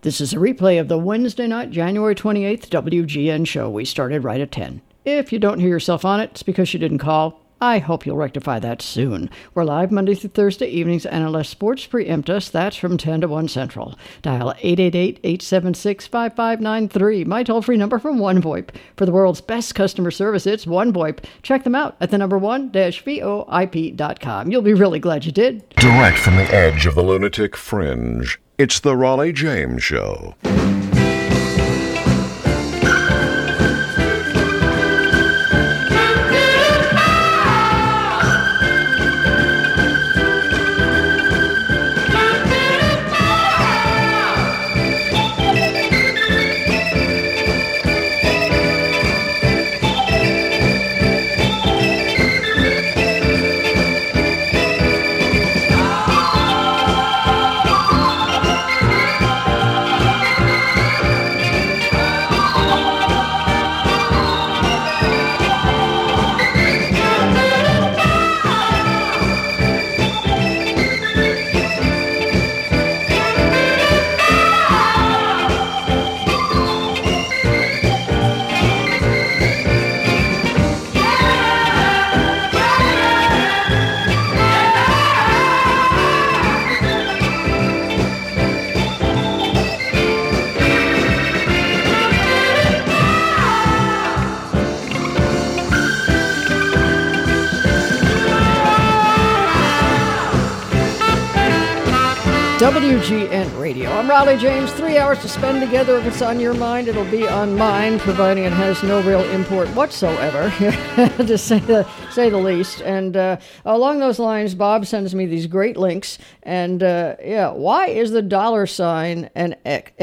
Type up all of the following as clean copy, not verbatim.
This is a replay of the Wednesday night, January 28th WGN show. We started right at 10. If you don't hear yourself on it, it's because you didn't call. I hope you'll rectify that soon. We're live Monday through Thursday evenings, and unless sports preempt us, that's from 10 to 1 Central. Dial 888-876-5593, my toll-free number from OneVoIP. For the world's best customer service, it's OneVoIP. Check them out at the number one-voip.com. You'll be really glad you did. Direct from the edge of the lunatic fringe, it's the Raleigh James Show. WGN Radio. I'm Raleigh James. 3 hours to spend together. If it's on your mind, it'll be on mine, providing it has no real import whatsoever, to say the least. And along those lines, Bob sends me these great links. And why is the dollar sign an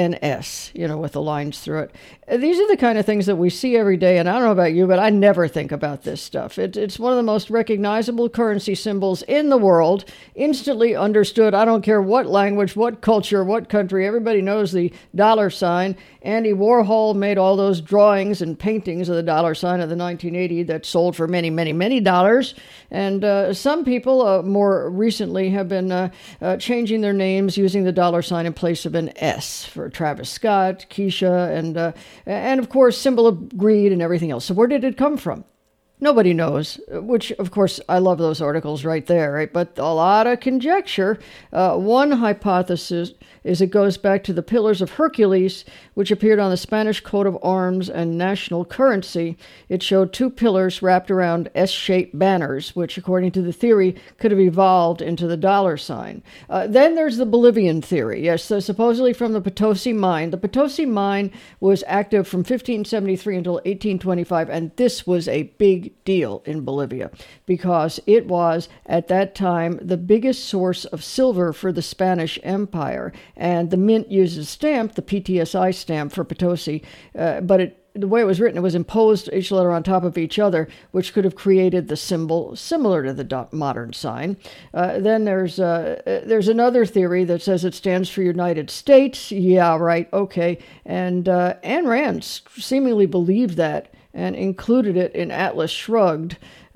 S, with the lines through it? These are the kind of things that we see every day, and I don't know about you, but I never think about this stuff. It's one of the most recognizable currency symbols in the world, instantly understood. I don't care what language, what culture, what country, everybody knows the dollar sign. Andy Warhol made all those drawings and paintings of the dollar sign of the 1980 that sold for many, many, many dollars. And some people more recently have been changing their names using the dollar sign in place of an S for Travis Scott, Keisha, and of course, symbol of greed and everything else. So where did it come from? Nobody knows, which, of course, I love those articles right there, right? But a lot of conjecture. One hypothesis is it goes back to the Pillars of Hercules, which appeared on the Spanish coat of arms and national currency. It showed two pillars wrapped around S-shaped banners, which, according to the theory, could have evolved into the dollar sign. Then there's the Bolivian theory. Yes, so supposedly from the Potosi Mine. The Potosi Mine was active from 1573 until 1825, and this was a big deal in Bolivia because it was, at that time, the biggest source of silver for the Spanish Empire. And the mint uses a stamp, the PTSI stamp for Potosi, but the way it was written, it was imposed each letter on top of each other, which could have created the symbol similar to the modern sign. Then there's another theory that says it stands for United States. Yeah, right, okay. And Ayn Rand seemingly believed that and included it in Atlas Shrugged.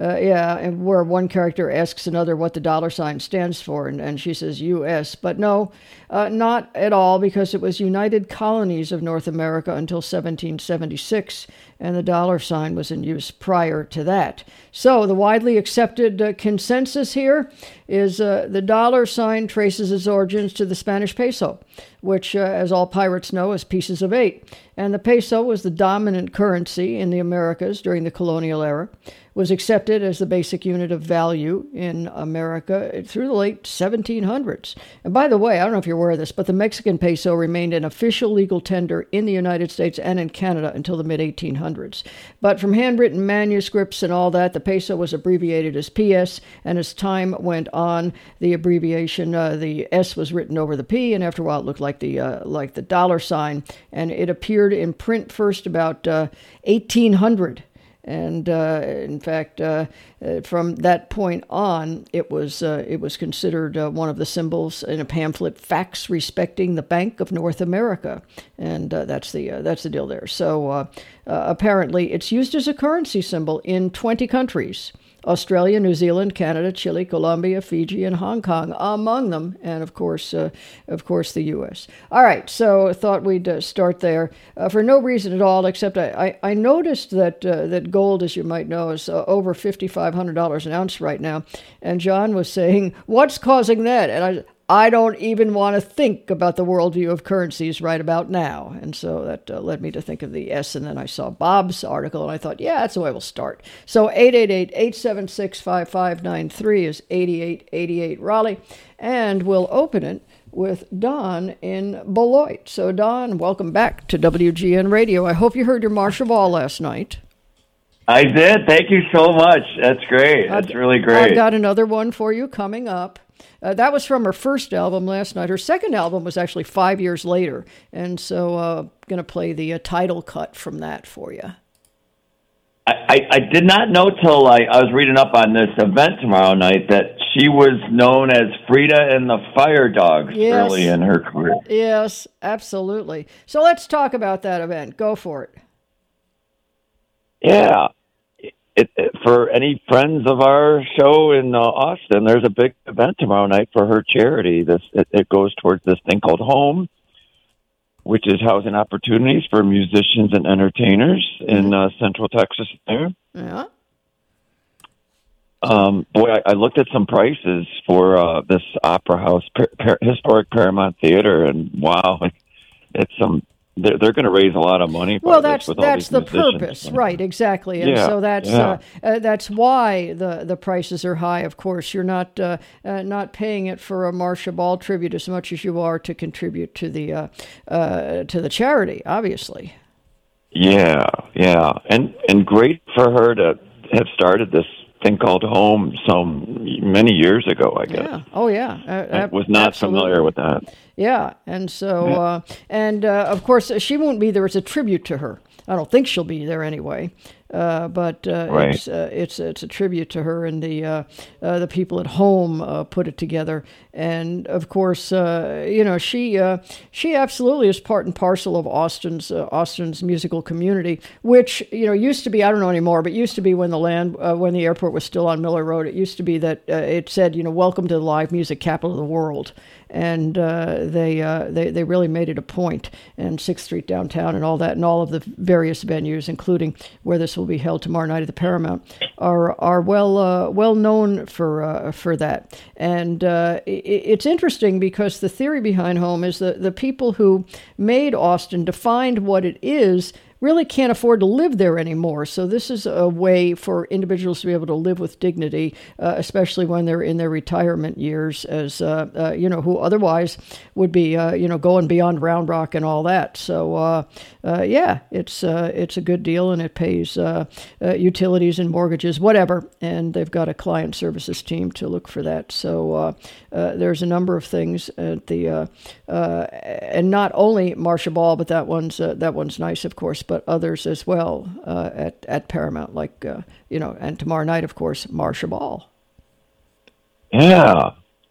And where one character asks another what the dollar sign stands for, and she says U.S. But no, not at all, because it was United Colonies of North America until 1776, and the dollar sign was in use prior to that. So the widely accepted consensus here is the dollar sign traces its origins to the Spanish peso, which, as all pirates know, is pieces of 8. And the peso was the dominant currency in the Americas during the colonial era, was accepted as the basic unit of value in America through the late 1700s. And by the way, I don't know if you're aware of this, but the Mexican peso remained an official legal tender in the United States and in Canada until the mid-1800s. But from handwritten manuscripts and all that, the peso was abbreviated as PS, and as time went on, the abbreviation, the S was written over the P, and after a while it looked like the dollar sign, and it appeared in print first about 1800. And in fact, from that point on, it was considered one of the symbols in a pamphlet, Facts Respecting the Bank of North America, and that's the deal there. So apparently, it's used as a currency symbol in 20 countries. Australia, New Zealand, Canada, Chile, Colombia, Fiji, and Hong Kong among them, and of course, the U.S. All right, so I thought we'd start there for no reason at all, except I noticed that gold, as you might know, is over $5,500 an ounce right now, and John was saying, "What's causing that?" And I don't even want to think about the worldview of currencies right about now. And so that led me to think of the S. And then I saw Bob's article, and I thought, yeah, that's the way we'll start. So 888-876-5593 is 8888 Raleigh. And we'll open it with Don in Beloit. So, Don, welcome back to WGN Radio. I hope you heard your Marcia Ball last night. I did. Thank you so much. That's great. That's really great. I've got another one for you coming up. That was from her first album last night. Her second album was actually 5 years later. And so going to play the title cut from that for you. I did not know till I was reading up on this event tomorrow night that she was known as Frida and the Fire Dogs early in her career. Yes, absolutely. So let's talk about that event. Go for it. Yeah. For any friends of our show in Austin, there's a big event tomorrow night for her charity. It goes towards this thing called Home, which is housing opportunities for musicians and entertainers in Central Texas there. Yeah. I looked at some prices for this opera house, historic Paramount Theater, and wow, it's They're going to raise a lot of money. Well, that's the purpose, right? Exactly, and so that's why the prices are high. Of course, you're not paying it for a Marcia Ball tribute as much as you are to contribute to the charity, obviously. Yeah, and great for her to have started this thing called Home so many years ago, I guess. Yeah. Oh, yeah. I was not familiar with that. Yeah, and so, of course, she won't be there as a tribute to her. I don't think she'll be there anyway. But right. it's a tribute to her, and the people at Home put it together. And of course, she absolutely is part and parcel of Austin's musical community, which used to be, I don't know anymore, but used to be when the airport was still on Miller Road. It used to be that it said welcome to the live music capital of the world. And they really made it a point, and 6th Street downtown and all that, and all of the various venues, including where this will be held tomorrow night at the Paramount, are well known for that. And it's interesting because the theory behind Home is that the people who made Austin defined what it is really can't afford to live there anymore. So this is a way for individuals to be able to live with dignity, especially when they're in their retirement years, as who otherwise would be going beyond Round Rock and all that. So it's a good deal, and it pays utilities and mortgages, whatever. And they've got a client services team to look for that. So there's a number of things at the and not only Marcia Ball, but that one's nice, of course, but others as well at Paramount, like and tomorrow night, of course, Marcia Ball. Yeah.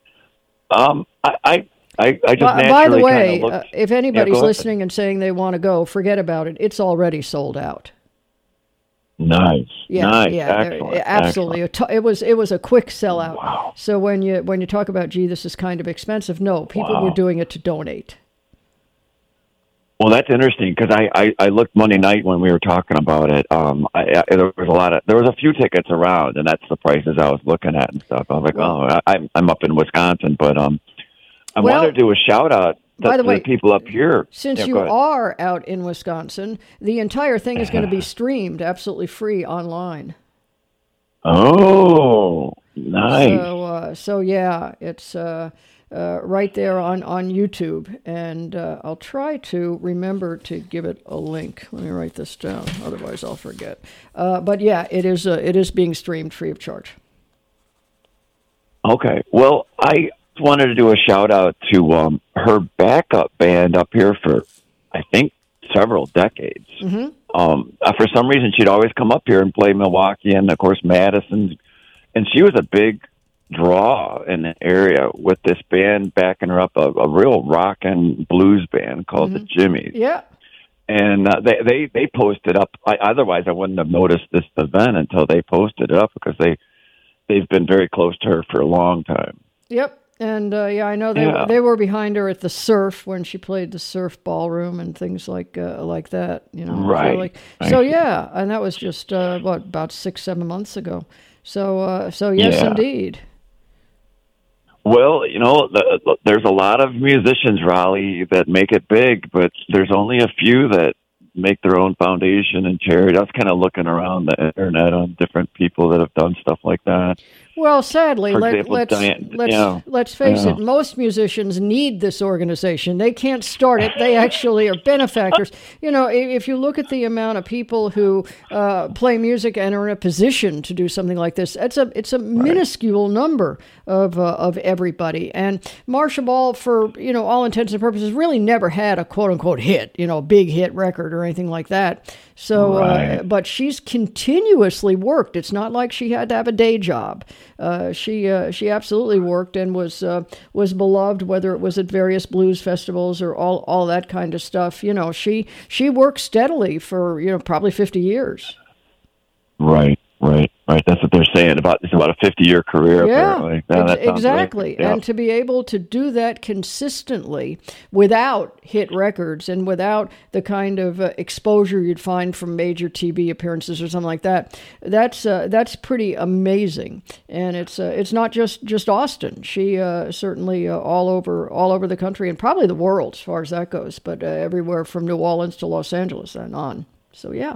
I just by the way, if anybody's listening and saying they want to go, forget about it. It's already sold out. Nice. Yeah, nice. yeah, Excellent. absolutely. Excellent. It was a quick sellout. Wow. So when you talk about, gee, this is kind of expensive, no, people were doing it to donate. Well, that's interesting because I looked Monday night when we were talking about it. There was a few tickets around, and that's the prices I was looking at and stuff. I was like, I'm up in Wisconsin, but I wanted to do a shout out to the people up here. Since you are out in Wisconsin, the entire thing is going to be streamed absolutely free online. Oh, nice. So yeah, it's right there on YouTube, and I'll try to remember to give it a link. Let me write this down, otherwise I'll forget. But yeah, it is being streamed free of charge. Okay. Well, I wanted to do a shout out to her backup band up here for, I think, several decades. Mm-hmm. For some reason, she'd always come up here and play Milwaukee and, of course, Madison. And she was a big draw in the area with this band backing her up, a real rock and blues band called the Jimmies. Yeah. And they posted up. Otherwise, I wouldn't have noticed this event until they posted it up because they they've been very close to her for a long time. Yep. And I know they were behind her at the Surf when she played the Surf Ballroom and things like that. Right. So yeah, and that was just about 6-7 months ago. So yes, indeed. Well, there's a lot of musicians, Raleigh, that make it big, but there's only a few that make their own foundation and charity. I was kind of looking around the internet on different people that have done stuff like that. Well, sadly, let's face it, most musicians need this organization. They can't start it. They actually are benefactors. If you look at the amount of people who play music and are in a position to do something like this, it's a minuscule number of everybody. And Marcia Ball, for all intents and purposes, really never had a quote-unquote hit, big hit record or anything like that. So, but she's continuously worked. It's not like she had to have a day job. She absolutely worked and was beloved, whether it was at various blues festivals or all that kind of stuff. She worked steadily for probably 50 years. Right. That's what they're saying it's about a 50-year career. Apparently. Exactly. Yeah. And to be able to do that consistently without hit records and without the kind of exposure you'd find from major TV appearances or something like that, that's pretty amazing. And it's not just Austin. She certainly all over the country and probably the world as far as that goes, but everywhere from New Orleans to Los Angeles and on. So yeah.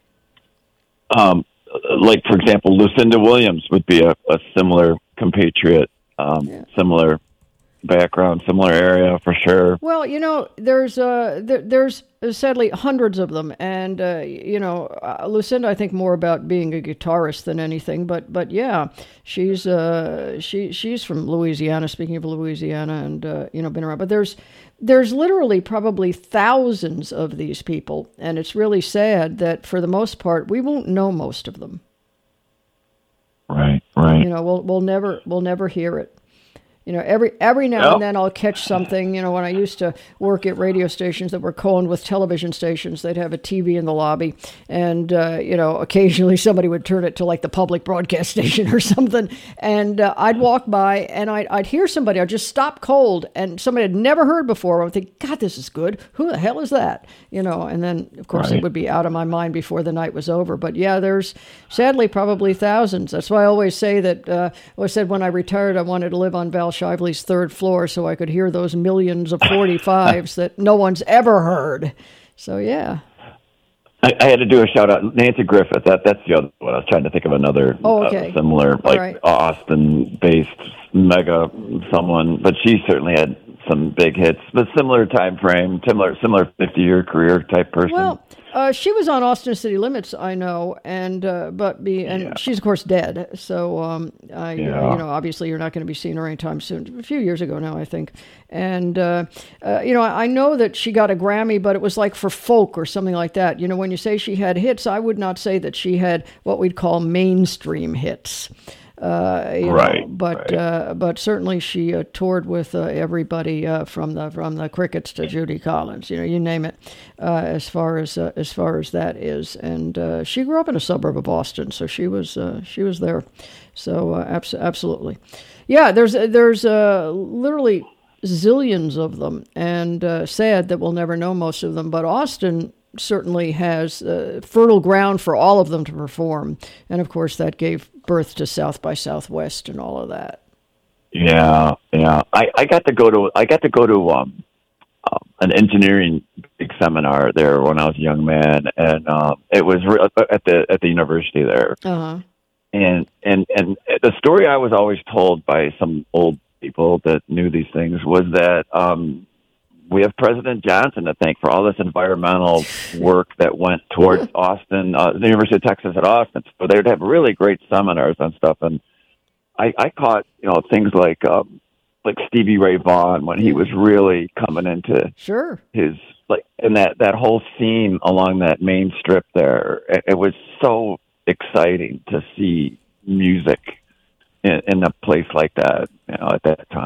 Like, for example, Lucinda Williams would be a similar compatriot, similar background, similar area for sure. Well, there's sadly hundreds of them, and Lucinda, I think more about being a guitarist than anything, but yeah, she's from Louisiana. Speaking of Louisiana, and been around, but there's literally probably thousands of these people, and it's really sad that for the most part we won't know most of them. Right. We'll never hear it. Every now and then I'll catch something. When I used to work at radio stations that were co-owned with television stations, they'd have a TV in the lobby, and occasionally somebody would turn it to like the public broadcast station or something, and I'd walk by and I'd hear somebody. I'd just stop cold, and somebody I'd never heard before. I would think, God, this is good. Who the hell is that? And then of course it would be out of my mind before the night was over. But yeah, there's sadly probably thousands. That's why I always say that. I said when I retired, I wanted to live on Val Shively's third floor so I could hear those millions of 45s that no one's ever heard. So, yeah. I had to do a shout out. Nancy Griffith, that's the other one. I was trying to think of another similar, Austin-based mega someone, but she certainly had some big hits, but similar time frame, similar 50-year career type person. Well, she was on Austin City Limits, I know, and she's of course dead. So obviously you're not going to be seeing her anytime soon. A few years ago now, I think. And I know that she got a Grammy, but it was like for folk or something like that. When you say she had hits, I would not say that she had what we'd call mainstream hits. But certainly she toured with everybody from the Crickets to Judy Collins. You name it. As far as that is, and she grew up in a suburb of Boston, so she was there. So absolutely, yeah. There's literally zillions of them, and sad that we'll never know most of them. But Austin certainly has fertile ground for all of them to perform, and of course that gave birth to South by Southwest and all of that. Yeah. I got to go to an engineering big seminar there when I was a young man, and it was at the university there. Uh-huh. And the story I was always told by some old people that knew these things was that we have President Johnson to thank for all this environmental work that went towards Austin, the University of Texas at Austin. So they would have really great seminars on stuff, and I caught things like Stevie Ray Vaughan when he was really coming into his and that whole scene along that main strip there. It was so exciting to see music in a place like that, at that time.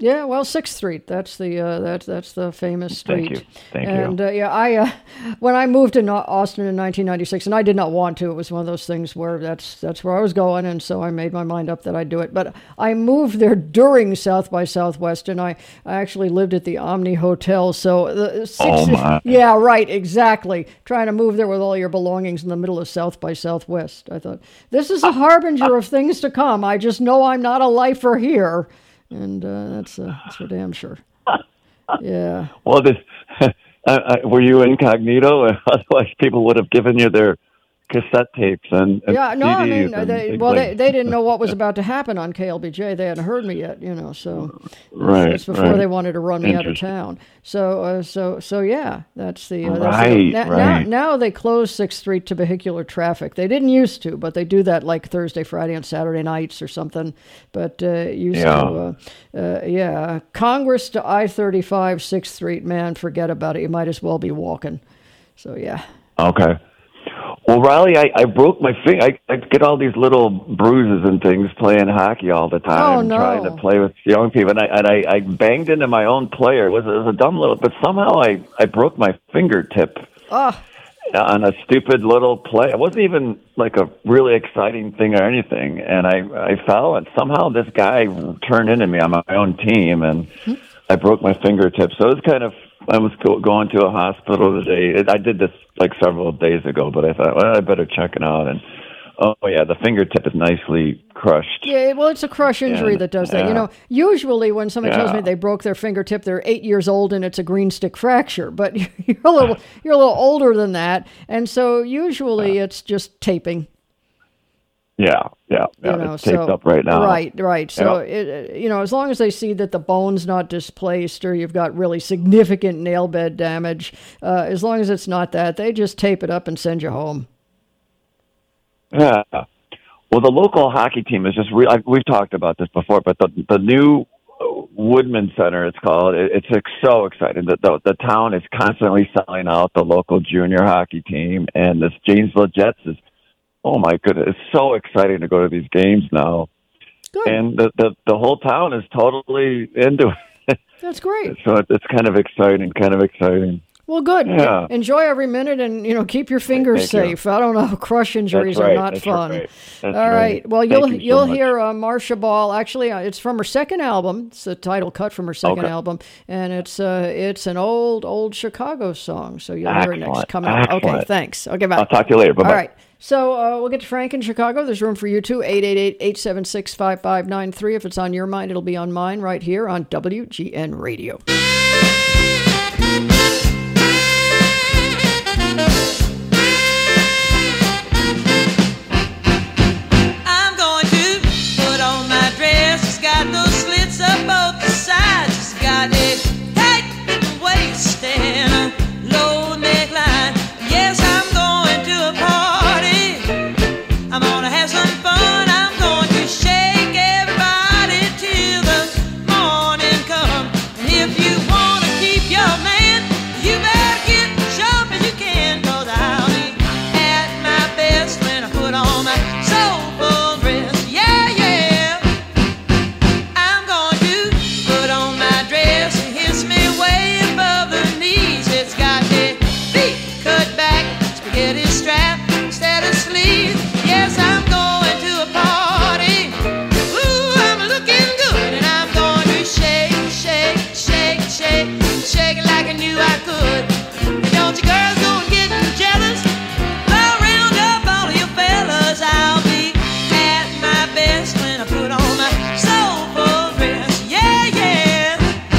Yeah, well, 6th Street. That's the famous street. Thank you. And I when I moved to Austin in 1996, and I did not want to. It was one of those things where that's where I was going, and so I made my mind up that I'd do it. But I moved there during South by Southwest, and I actually lived at the Omni Hotel. So my. Yeah, right, exactly. Trying to move there with all your belongings in the middle of South by Southwest. I thought, this is a harbinger of things to come. I just know I'm not a lifer here. And that's for damn sure. Yeah. Well, were you incognito? Otherwise, people would have given you their cassette tapes and yeah, no, I CDs mean, they didn't know what was about to happen on KLBJ. They hadn't heard me yet, so right. It's before they wanted to run me out of town. So yeah, that's the right. Now they close 6th Street to vehicular traffic. They didn't used to, but they do that like Thursday, Friday, and Saturday nights or something. But Congress to I-35, 6th Street, man, forget about it. You might as well be walking. So yeah. Okay. Well, Riley, I broke my finger. I get all these little bruises and things playing hockey all the time. Oh, no. Trying to play with young people. And I banged into my own player. It was a dumb little, but somehow I broke my fingertip on a stupid little play. It wasn't even like a really exciting thing or anything. And I fell, and somehow this guy turned into me on my own team, and I broke my fingertip. So it was kind of, I was going to a hospital today. I did this like several days ago, but I thought, well, I better check it out. And the fingertip is nicely crushed. Yeah, well, it's a crush injury that does that. Yeah. Usually when somebody tells me they broke their fingertip, they're 8 years old and it's a green stick fracture. But you're a little older than that, and so usually it's just taping. Yeah. It's taped up right now. Right. So, as long as they see that the bone's not displaced or you've got really significant nail bed damage, as long as it's not that, they just tape it up and send you home. Yeah. Well, the local hockey team is just we've talked about this before, but the new Woodman Center, it's called, it's so exciting. The town is constantly selling out the local junior hockey team, and this Janesville Jets is, oh my goodness, it's so exciting to go to these games now. Good. And the whole town is totally into it. That's great. So it's kind of exciting. Well, good. Yeah. Enjoy every minute, and keep your fingers safe. I don't know. Crush injuries are not fun. Right. All right. Well, you'll hear Marcia Ball. Actually, it's from her second album. It's the title cut from her second album, and it's an old Chicago song. So you'll hear it next. Come out. Okay. Thanks. Okay. Bye. I'll talk to you later. Bye. All right. So we'll get to Frank in Chicago. There's room for you too. 888-876-5593. If it's on your mind, it'll be on mine right here on WGN Radio. I'm going to put on my dress. It's got those slits up both the sides. It's got a tight little waist and a low neckline. Yes, I'm going to a party. I'm gonna have some fun. I'm going to shake everybody till the morning comes. And if you wanna keep your man, you better get sharp as you can, 'cause I'll be at my best when I put on my soulful dress. Yeah. I'm going to put on my dress. It hits me way above the knees. It's got a feet cut back, spaghetti strap instead of sleeves. Yes, I'm going to a party. Ooh, I'm looking good, and I'm going to shake it like I knew I could. And don't you girls go getting jealous? I'll round up all of your fellas. I'll be at my best when I put on my soulful dress. Yeah.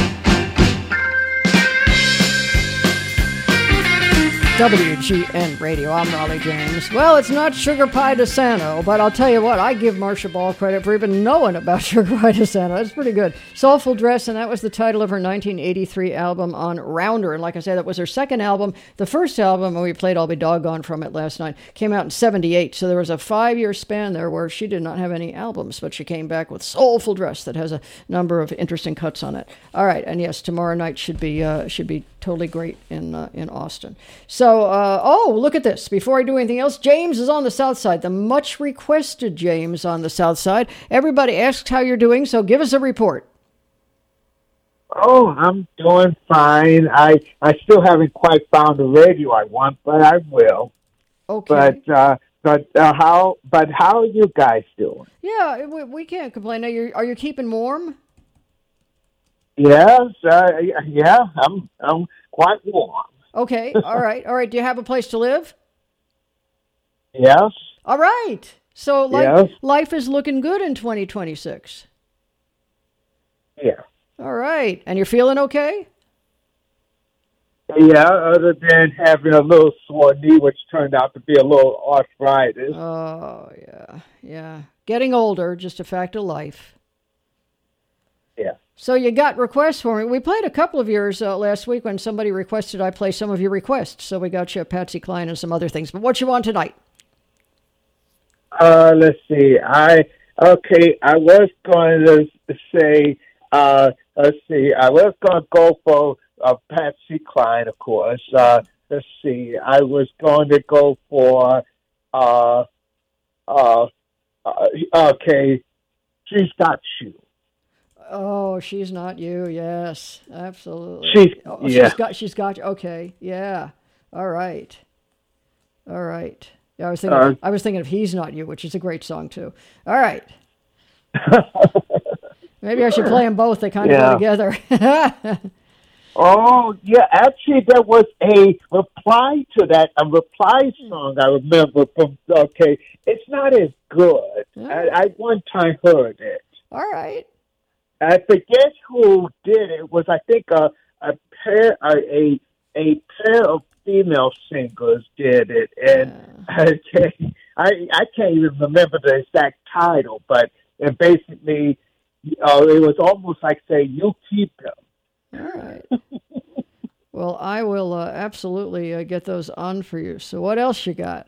WGN Radio. I'm Raleigh James. Well, it's not Sugar Pie DeSanto, but I'll tell you what, I give Marcia Ball credit for even knowing about Sugar Pie DeSanto. That's pretty good. Soulful Dress, and that was the title of her 1983 album on Rounder. And like I said, that was her second album. The first album, and we played I'll Be Doggone from it last night, came out in 78. So there was a 5-year span there where she did not have any albums, but she came back with Soulful Dress that has a number of interesting cuts on it. All right, and yes, tomorrow night should be totally great in Austin. So, look at this. Before I do anything else, James is on the South Side, the much requested James on the South Side. Everybody asks how you're doing, so give us a report. Oh, I'm doing fine. I still haven't quite found the radio I want, but I will. Okay. How are you guys doing? Yeah, we can't complain. Now, are you keeping warm? Yes, yeah, I'm quite warm. Okay. All right. All right. Do you have a place to live? Yes, All right. So yes, life is looking good in 2026. yeah. All right. And you're feeling okay? Yeah, other than having a little sore knee, which turned out to be a little arthritis. Oh, yeah. Yeah. Getting older, just a fact of life. Yeah. So you got requests for me. We played a couple of yours last week when somebody requested I play some of your requests. So we got you Patsy Cline and some other things. But what you want tonight? Let's see. I was going to say, let's see. I was going to go for Patsy Cline, of course. Let's see. I was going to go for, okay, She's Got You. Oh, She's Not You. Yes, absolutely. Yeah. She's got you. Okay. Yeah. All right. All right. Yeah, I was thinking of He's Not You, which is a great song too. All right. Maybe I should play them both. They kind of go together. Oh, yeah. Actually, there was a reply to that, a reply song I remember from, okay, it's not as good. I one time heard it. All right. I forget who did it. It was, I think, a pair of female singers did it. And I can't even remember the exact title, but it basically, it was almost like, say, you keep them. All right. Well, I will absolutely get those on for you. So what else you got?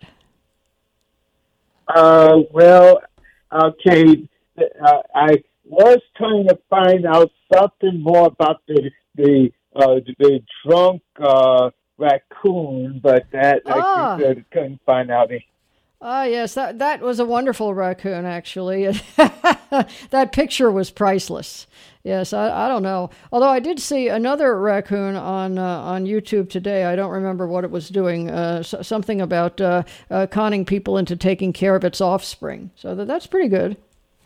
Well, okay, I was trying to find out something more about the drunk raccoon, but that I couldn't find out. Yes, that was a wonderful raccoon, actually. That picture was priceless. Yes, I don't know. Although I did see another raccoon on YouTube today. I don't remember what it was doing. Something about conning people into taking care of its offspring. So that's pretty good.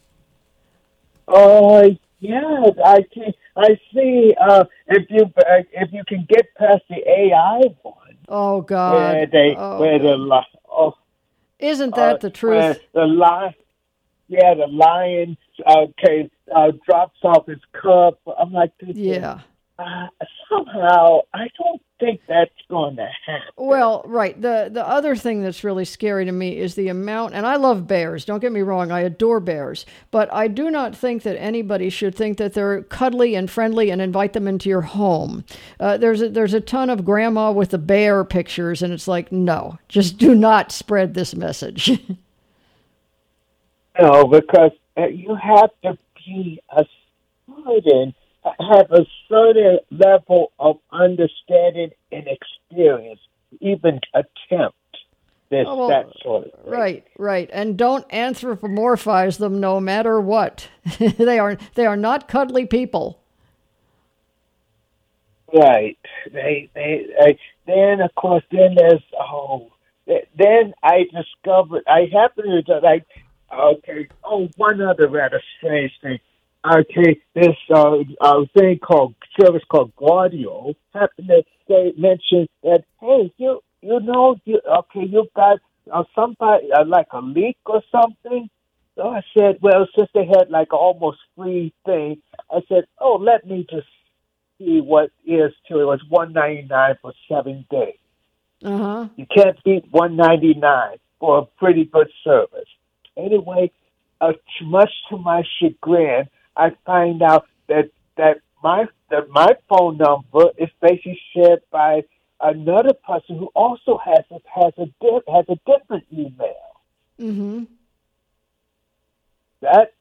Yeah, I see. If you can get past the AI one. Oh God. Isn't that the truth? The lion, drops off his cub. I'm like, somehow I don't think that's going to happen. Well, right. The other thing that's really scary to me is the amount, and I love bears. Don't get me wrong, I adore bears, but I do not think that anybody should think that they're cuddly and friendly and invite them into your home. There's a ton of grandma with the bear pictures, and it's like, no, just do not spread this message. No, because you have to be have a certain level of understanding and experience, even attempt that sort of thing. Right. And don't anthropomorphize them no matter what. They are not cuddly people. Right. Then of course then there's then I discovered one other rather strange thing. Okay, this service called Guardio happened to mention that, hey, you've got somebody like a leak or something. So I said, well, since they had like almost free thing, I said, oh, let me just see what is to it. It was $199 for 7 days. You can't beat $199 for a pretty good service. Anyway, much to my chagrin, I find out that my phone number is basically shared by another person who also has a different email. Mm-hmm. That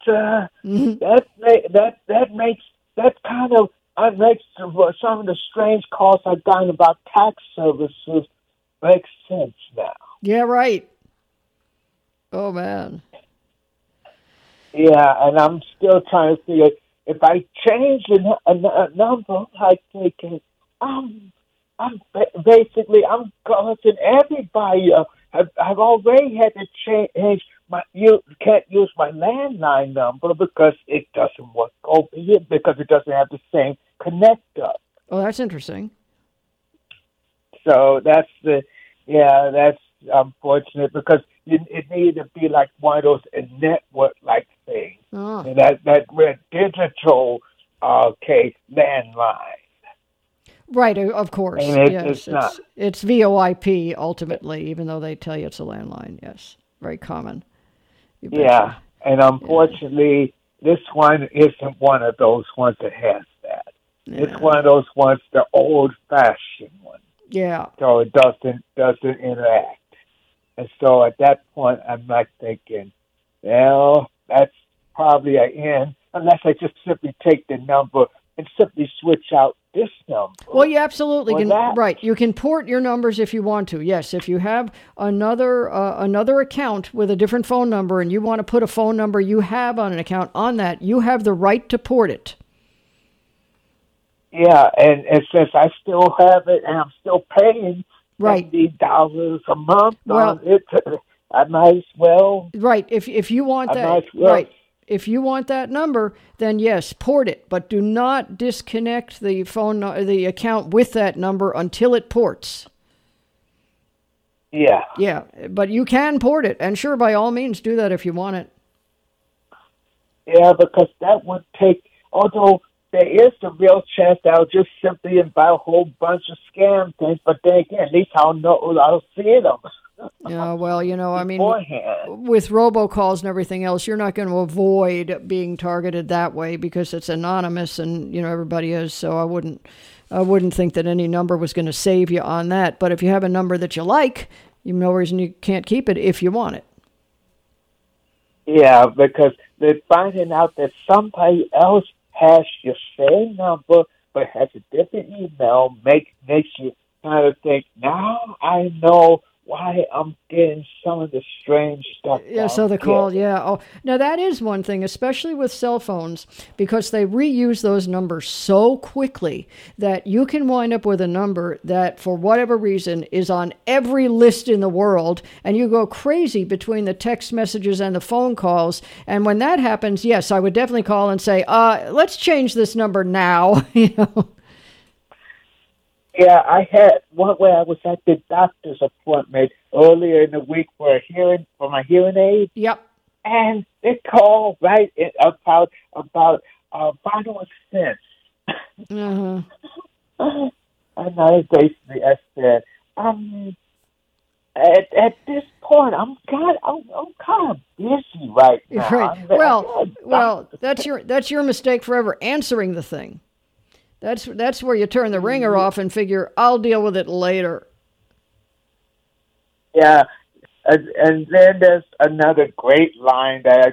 makes some of the strange calls I've gotten about tax services makes sense now. Yeah, right. Oh man. Yeah, and I'm still trying to figure if I change a number, like thinking, I'm basically I'm causing everybody. I've already had to change my. You can't use my landline number because it doesn't work over here because it doesn't have the same connector. Oh, that's interesting. So that's unfortunate because it needed to be like one of those network like things. Oh. And that went digital landline. Right, of course. And yes, it's not. It's VoIP ultimately, even though they tell you it's a landline. Yes, very common. Yeah, and unfortunately, this one isn't one of those ones that has that. Yeah. It's one of those ones, the old-fashioned one. Yeah. So it doesn't interact. And so at that point, I'm like thinking, well, that's probably an end, unless I just simply take the number and simply switch out this number. Well, you absolutely can. that. Right, you can port your numbers if you want to. Yes, if you have another account with a different phone number and you want to put a phone number you have on an account on that, you have the right to port it. Yeah, and since I still have it and I'm still paying Right. $70 a month Well, on it, I might as well. Right, if you want I that, might as well. right. If you want that number, then yes, port it, but do not disconnect the the account with that number until it ports. Yeah. Yeah, but you can port it, and sure, by all means, do that if you want it. Yeah, because that would take, although there is a real chance that I'll just simply invite a whole bunch of scam things, but then again, at least I'll see them. Yeah, well, I mean, beforehand. with robocalls and everything else, you're not going to avoid being targeted that way because it's anonymous and, everybody is. So I wouldn't think that any number was going to save you on that. But if you have a number that you like, no reason you can't keep it if you want it. Yeah, because they're finding out that somebody else has your same number but has a different email makes you kind of think, now I know why I'm getting some of the strange stuff. Yeah, so the call, yeah. Oh, now that is one thing, especially with cell phones, because they reuse those numbers so quickly that you can wind up with a number that, for whatever reason, is on every list in the world, and you go crazy between the text messages and the phone calls. And when that happens, yes, I would definitely call and say, let's change this number now, Yeah, I had one where I was at the doctor's appointment earlier in the week for my hearing aid. Yep. And they called right about final cents. Uh-huh. And I basically said, at this point, I'm kind of busy right now. Right. Well, that's your mistake forever answering the thing. That's where you turn the ringer off and figure, I'll deal with it later. Yeah, and then there's another great line that,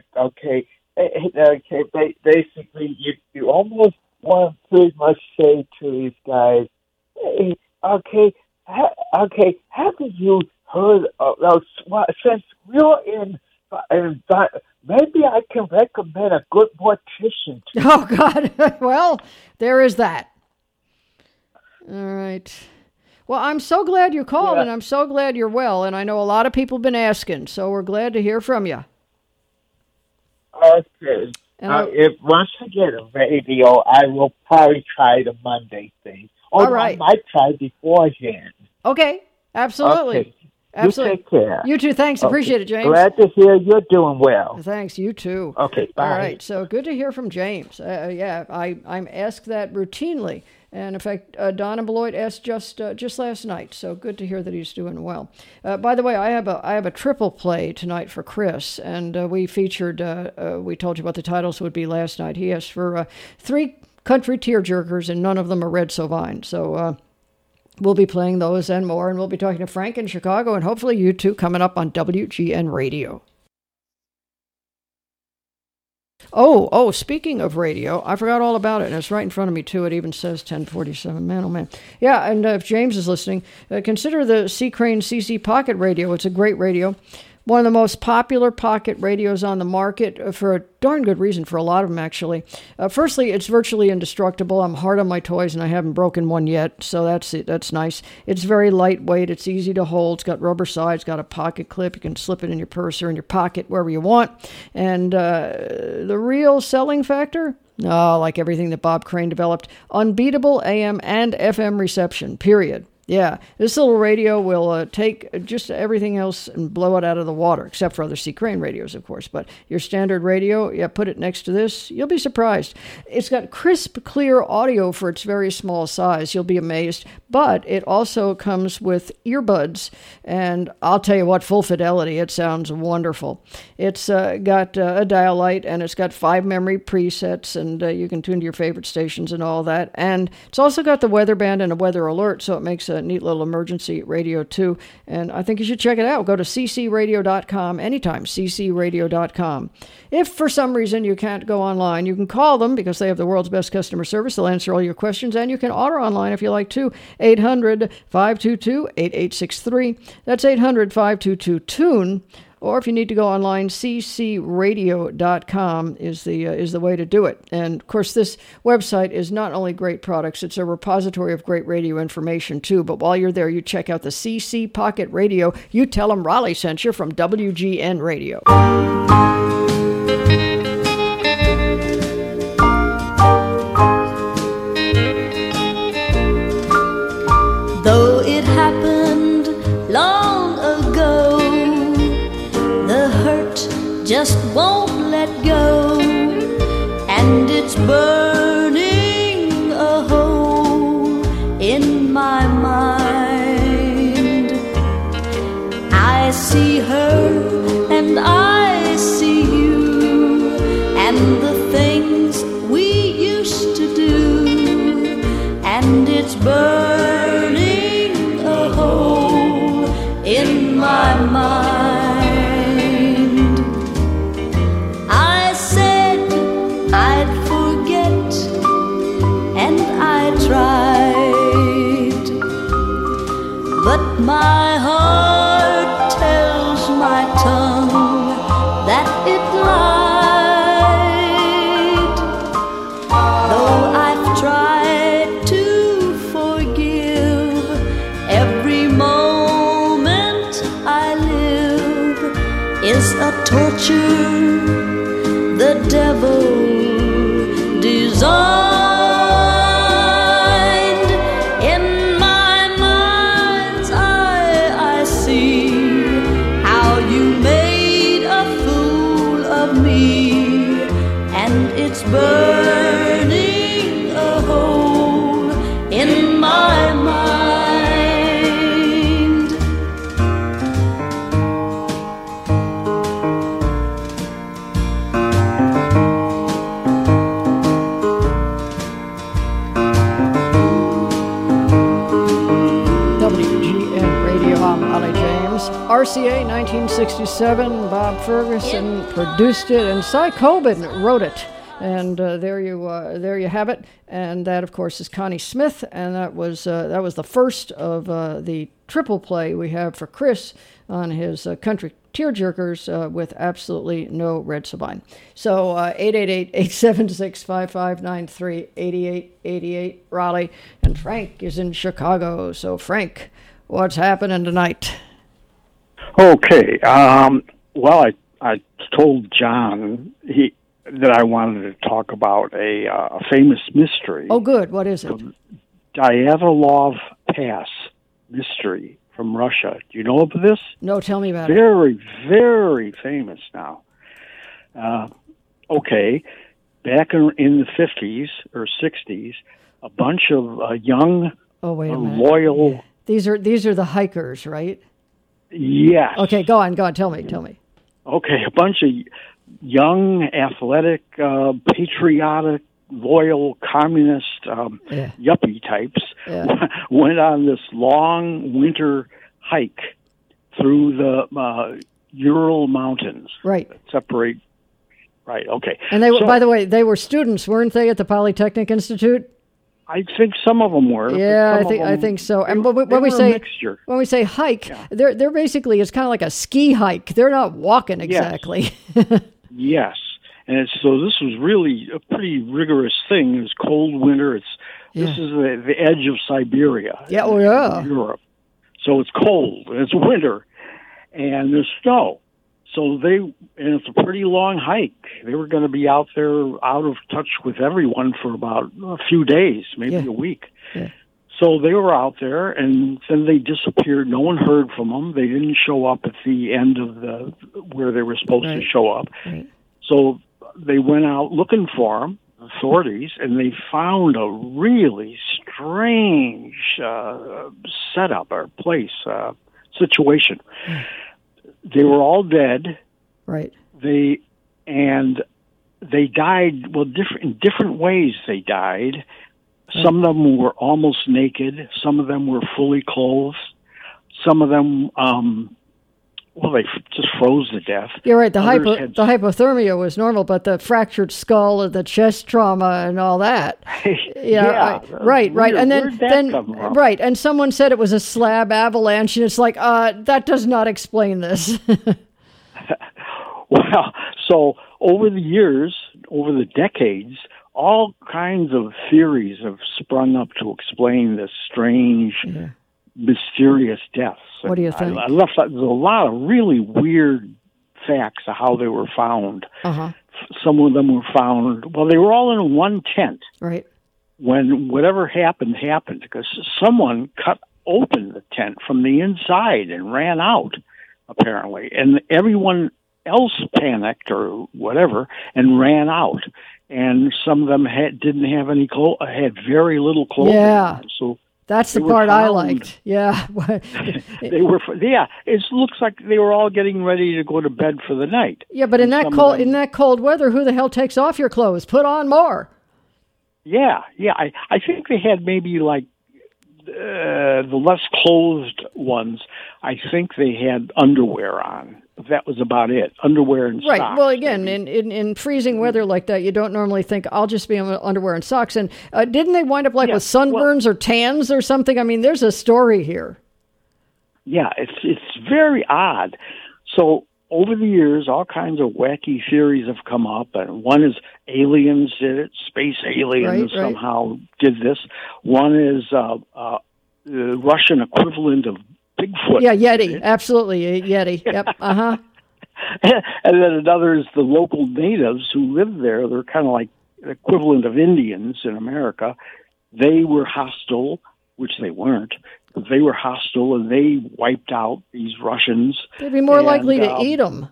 basically you almost want to pretty much say to these guys, hey, haven't you heard of, since we're in maybe I can recommend a good mortician to you. Oh, God. Well, there is that. All right. Well, I'm so glad you called, and I'm so glad you're well, and I know a lot of people have been asking, so we're glad to hear from you. Okay. If once I get a radio, I will probably try the Monday thing. Or all right. I might try beforehand. Okay. Absolutely. Okay. Absolutely. You take care. You too. Thanks. Okay. Appreciate it, James. Glad to hear you're doing well. Thanks. You too. Okay. Bye. All right. So good to hear from James. I'm asked that routinely. And in fact, Donna Beloit asked just last night. So good to hear that he's doing well. By the way, I have a triple play tonight for Chris, and we featured. We told you what the titles would be last night. He asked for 3 country tearjerkers, and none of them are Red Sovine. So we'll be playing those and more, and we'll be talking to Frank in Chicago, and hopefully you too coming up on WGN Radio. Oh, speaking of radio, I forgot all about it, and it's right in front of me, too. It even says 1047. Man, oh, man. Yeah, and if James is listening, consider the C. Crane CC Pocket Radio. It's a great radio One of the most popular pocket radios on the market for a darn good reason for a lot of them, actually. Firstly, it's virtually indestructible. I'm hard on my toys, and I haven't broken one yet, so that's nice. It's very lightweight. It's easy to hold. It's got rubber sides, got a pocket clip. You can slip it in your purse or in your pocket, wherever you want. And the real selling factor? No, like everything that Bob Crane developed, unbeatable AM and FM reception, period. Yeah, this little radio will take just everything else and blow it out of the water, except for other C. Crane radios, of course. But your standard radio, put it next to this, you'll be surprised. It's got crisp, clear audio for its very small size. You'll be amazed. But it also comes with earbuds, and I'll tell you what, full fidelity. It sounds wonderful. It's got a dial light, and it's got 5 memory presets, and you can tune to your favorite stations and all that. And it's also got the weather band and a weather alert, so it makes a neat little emergency radio too, and I think you should check it out. Go to ccradio.com anytime, ccradio.com. If for some reason you can't go online, you can call them because they have the world's best customer service. They'll answer all your questions, and you can order online if you like to. 800-522-8863. That's 800-522-TUNE. Or if you need to go online, ccradio.com is the way to do it. And, of course, this website is not only great products, it's a repository of great radio information, too. But while you're there, you check out the CC Pocket Radio. You tell them Raleigh sent you from WGN Radio. Though it happened long ago, the hurt just won't let go, and it's burning a hole in my mind. I see her and I see you, and the things we used to do, and it's burning a hole in my mind. I said I'd forget, and I tried, but my heart tells my tongue that it lied. Though I've tried to forgive, every moment I live is a torture the devil designed. In my mind's eye I see how you made a fool of me, and it's burning a hole in my mind. WGN Radio, I'm Raleigh James. RCA 1967, Bob Ferguson produced it, and Cy Coben wrote it. And there you have it. And that, of course, is Connie Smith, and that was the first of the triple play we have for Chris on his country tearjerkers with absolutely no red sabine. So 888-876-5593, 8888 Raleigh, and Frank is in Chicago. So Frank, what's happening tonight? Okay. Well, I told John that I wanted to talk about a famous mystery. Oh, good. What is it? Dyatlov Pass mystery from Russia. Do you know of this? No, tell me about it. Very, very famous now. Okay. Back in the 50s or 60s, a bunch of young, loyal... Yeah. These are the hikers, right? Yes. Okay, go on. Tell me. Okay, a bunch of young, athletic, patriotic, loyal, communist, yuppie types went on this long winter hike through the Ural Mountains. Right. Separate. Right, okay. And by the way, they were students, weren't they, at the Polytechnic Institute? I think some of them were. Yeah, I think so. And when we say hike, they're basically, it's kind of like a ski hike. They're not walking exactly. Yes. And so this was really a pretty rigorous thing. It was cold winter. This is the edge of Siberia. Yeah, Europe. So it's cold and it's winter and there's snow. So it's a pretty long hike. They were going to be out there out of touch with everyone for about a few days, maybe a week. Yeah. So they were out there, and then they disappeared. No one heard from them. They didn't show up at the end of where they were supposed to show up. Right. So they went out looking for them, authorities, and they found a really strange setup or place, situation. They were all dead. Right. They died, well, in different ways they died. Some of them were almost naked. Some of them were fully clothed. Some of them, they just froze to death. You're right. The hypothermia was normal, but the fractured skull and the chest trauma and all that. Right. And then and someone said it was a slab avalanche, and it's like, that does not explain this. Well, so over the decades, all kinds of theories have sprung up to explain this strange, mysterious deaths. What do you think? There's a lot of really weird facts of how they were found. Uh-huh. Some of them were found, they were all in one tent. Right. When whatever happened, because someone cut open the tent from the inside and ran out, apparently. And everyone else panicked or whatever and ran out. And some of them didn't have any clothes, had very little clothing. Yeah. So that's the part I liked. Yeah. It looks like they were all getting ready to go to bed for the night. Yeah, but in that cold weather, who the hell takes off your clothes? Put on more. Yeah. I think they had maybe like the less clothed ones. I think they had underwear on. That was about it. Underwear and socks. Right. Well, again, in freezing weather like that, you don't normally think, I'll just be in underwear and socks. And didn't they wind up with sunburns or tans or something? I mean, there's a story here. Yeah, it's very odd. So over the years, all kinds of wacky theories have come up. And one is aliens did it. Space aliens somehow did this. One is the Russian equivalent of Bigfoot. Yeah, Yeti. Absolutely, a Yeti. Yep. Uh-huh. And then another is the local natives who live there. They're kind of like the equivalent of Indians in America. They were hostile, which they weren't. They were hostile, and they wiped out these Russians. They'd be more likely to eat them.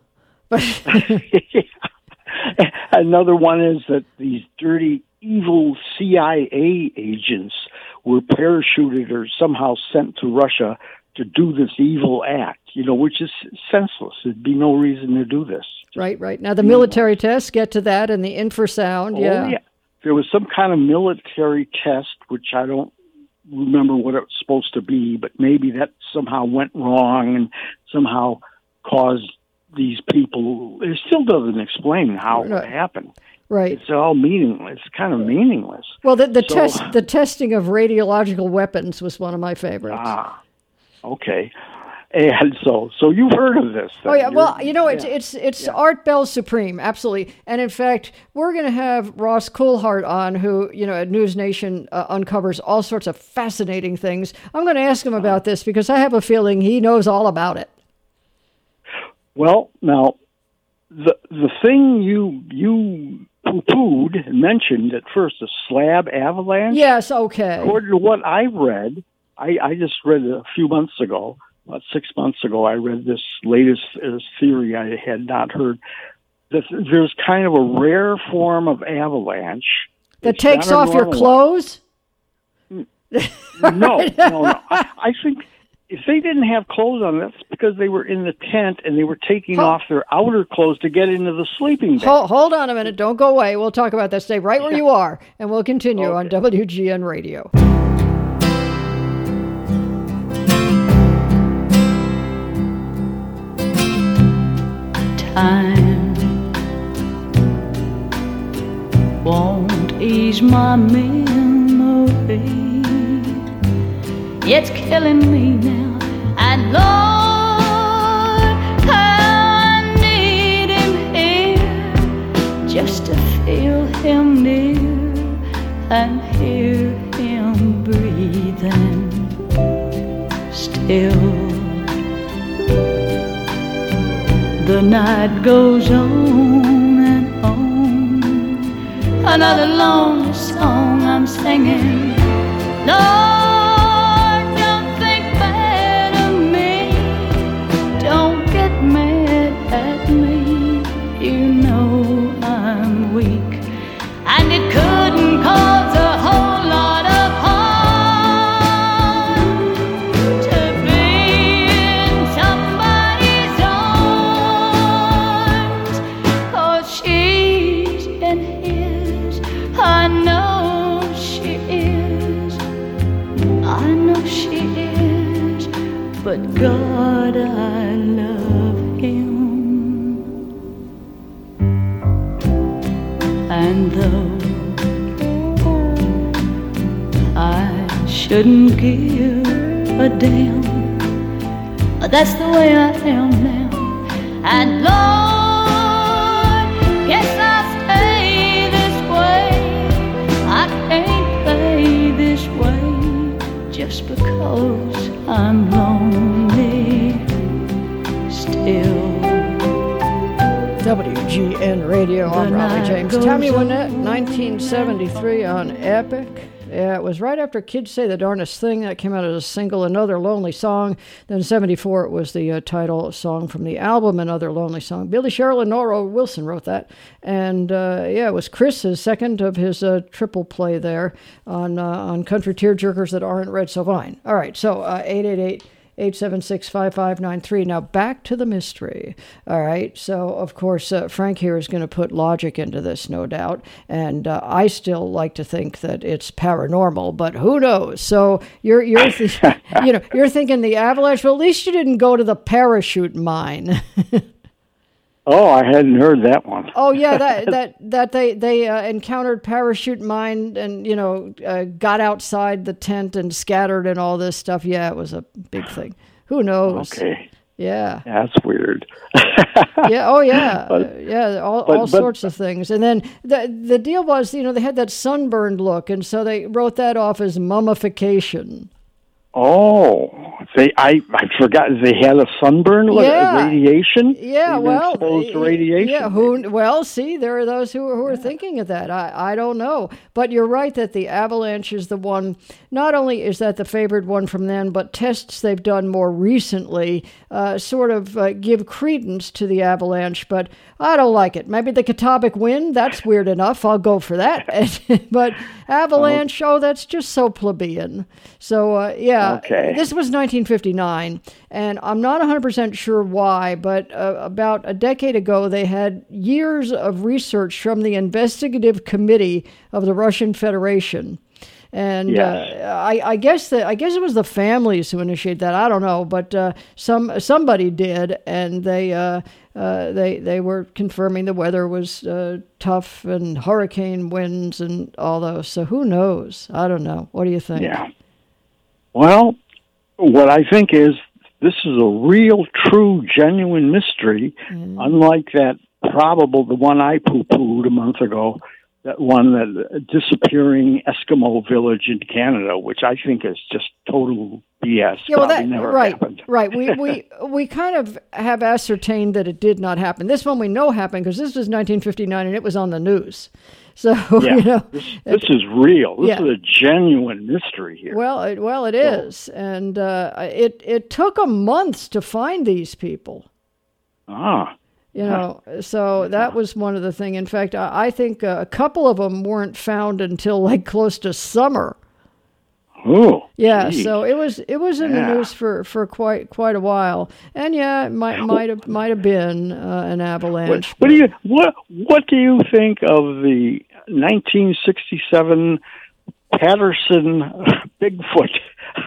Another one is that these dirty, evil CIA agents were parachuted or somehow sent to Russia to do this evil act, which is senseless. There'd be no reason to do this. Right. Now, the military tests get to that, and the infrasound, yeah. There was some kind of military test, which I don't remember what it was supposed to be, but maybe that somehow went wrong and somehow caused these people. It still doesn't explain how it happened. Right. It's all meaningless. It's kind of meaningless. Well, the testing of radiological weapons was one of my favorites. Okay. And so you've heard of this. Then. Oh yeah, well, it's Art Bell Supreme, absolutely. And in fact, we're going to have Ross Coulthart on, who at News Nation uncovers all sorts of fascinating things. I'm going to ask him about this because I have a feeling he knows all about it. Well, now the thing you poo-pooed and mentioned at first, the slab avalanche. Yes, okay. According to what I read, I just read a few months ago. About 6 months ago, I read this latest theory I had not heard. There's kind of a rare form of avalanche that takes off your clothes. No. I think if they didn't have clothes on, that's because they were in the tent and they were taking off their outer clothes to get into the sleeping bag. Hold on a minute. Don't go away. We'll talk about that. Stay right where you are, and we'll continue on WGN Radio. Time won't ease my memory. it's killing me now. And Lord, I need him here just to feel him near and hear him breathing still. The night goes on and on, another lonely song I'm singing. Lord, don't think bad of me, don't get mad at me. You know I'm weak, and it couldn't cause a whole lot of harm to be in somebody's arms, 'cause she's in his. I know she is, I know she is, but God, I love him. And though I shouldn't give a damn, that's the way I am now. And Lord, guess I'll stay this way. I can't play this way just because I'm lonely still. WGN Radio, I'm Raleigh James. Tammy Wynette, 1973 on Epic. Yeah, it was right after Kids Say the Darndest Thing. That came out as a single, Another Lonely Song. Then 74, it was the title song from the album, Another Lonely Song. Billy Sherrill and Nora Wilson wrote that. And yeah, it was Chris's second of his triple play there on Country Tearjerkers That Aren't Red So Fine. All right, so 888-876-5593. Now back to the mystery. All right. So, of course, Frank here is going to put logic into this, no doubt. And I still like to think that it's paranormal, but who knows? So you're you're thinking the avalanche. Well, at least you didn't go to the parachute mine. Oh, I hadn't heard that one. Oh yeah, that they encountered parachute mine and got outside the tent and scattered and all this stuff. Yeah, it was a big thing. Who knows? Okay. Yeah. That's weird. Yeah. Oh yeah. All sorts of things. And then the deal was, they had that sunburned look, and so they wrote that off as mummification. Oh, I forgot they had a sunburn, radiation. Yeah, exposed to radiation. Yeah, see, there are those who are thinking of that. I don't know, but you're right that the avalanche is the one. Not only is that the favored one from then, but tests they've done more recently sort of give credence to the avalanche. But I don't like it. Maybe the Catawba wind. That's weird enough. I'll go for that. But avalanche. Oh, that's just so plebeian. So yeah. Okay. This was 1959, and I'm not 100% sure why, but about a decade ago, they had years of research from the Investigative Committee of the Russian Federation. And yes. I guess it was the families who initiated that. I don't know, but somebody did, and they were confirming the weather was tough and hurricane winds and all those. So who knows? I don't know. What do you think? Yeah. Well, what I think is this is a real, true, genuine mystery, unlike the one I poo-pooed a month ago, that one, that disappearing Eskimo village in Canada, which I think is just total BS. Yeah, well, never happened. Right. We kind of have ascertained that it did not happen. This one we know happened because this was 1959 and it was on the news. So this is real. This is a genuine mystery here. Well, it is, and it took them months to find these people. So that was one of the things. In fact, I think a couple of them weren't found until like close to summer. Oh, yeah. geez. So it was in the news for quite a while, and it might have been an avalanche. What do you think of the 1967 Patterson Bigfoot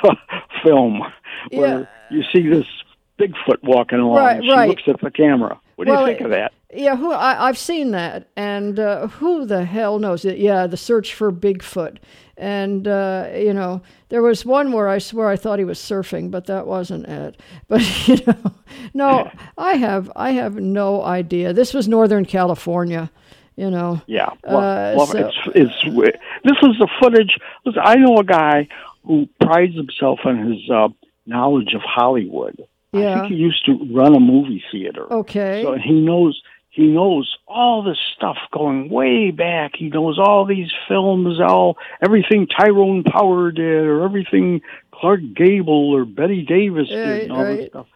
film, where you see this Bigfoot walking along? She looks at the camera. What do you think of that? Yeah, I've seen that, and who the hell knows it? Yeah, the search for Bigfoot, and you know, there was one where I swear I thought he was surfing, but that wasn't it. But you know, no, I have no idea. This was Northern California, you know. Yeah, well, so, this is the footage. Listen, I know a guy who prides himself on his knowledge of Hollywood. Yeah. I think he used to run a movie theater. Okay. So he knows all this stuff going way back. He knows all these films, everything Tyrone Power did, or everything Clark Gable or Betty Davis did, and all this stuff.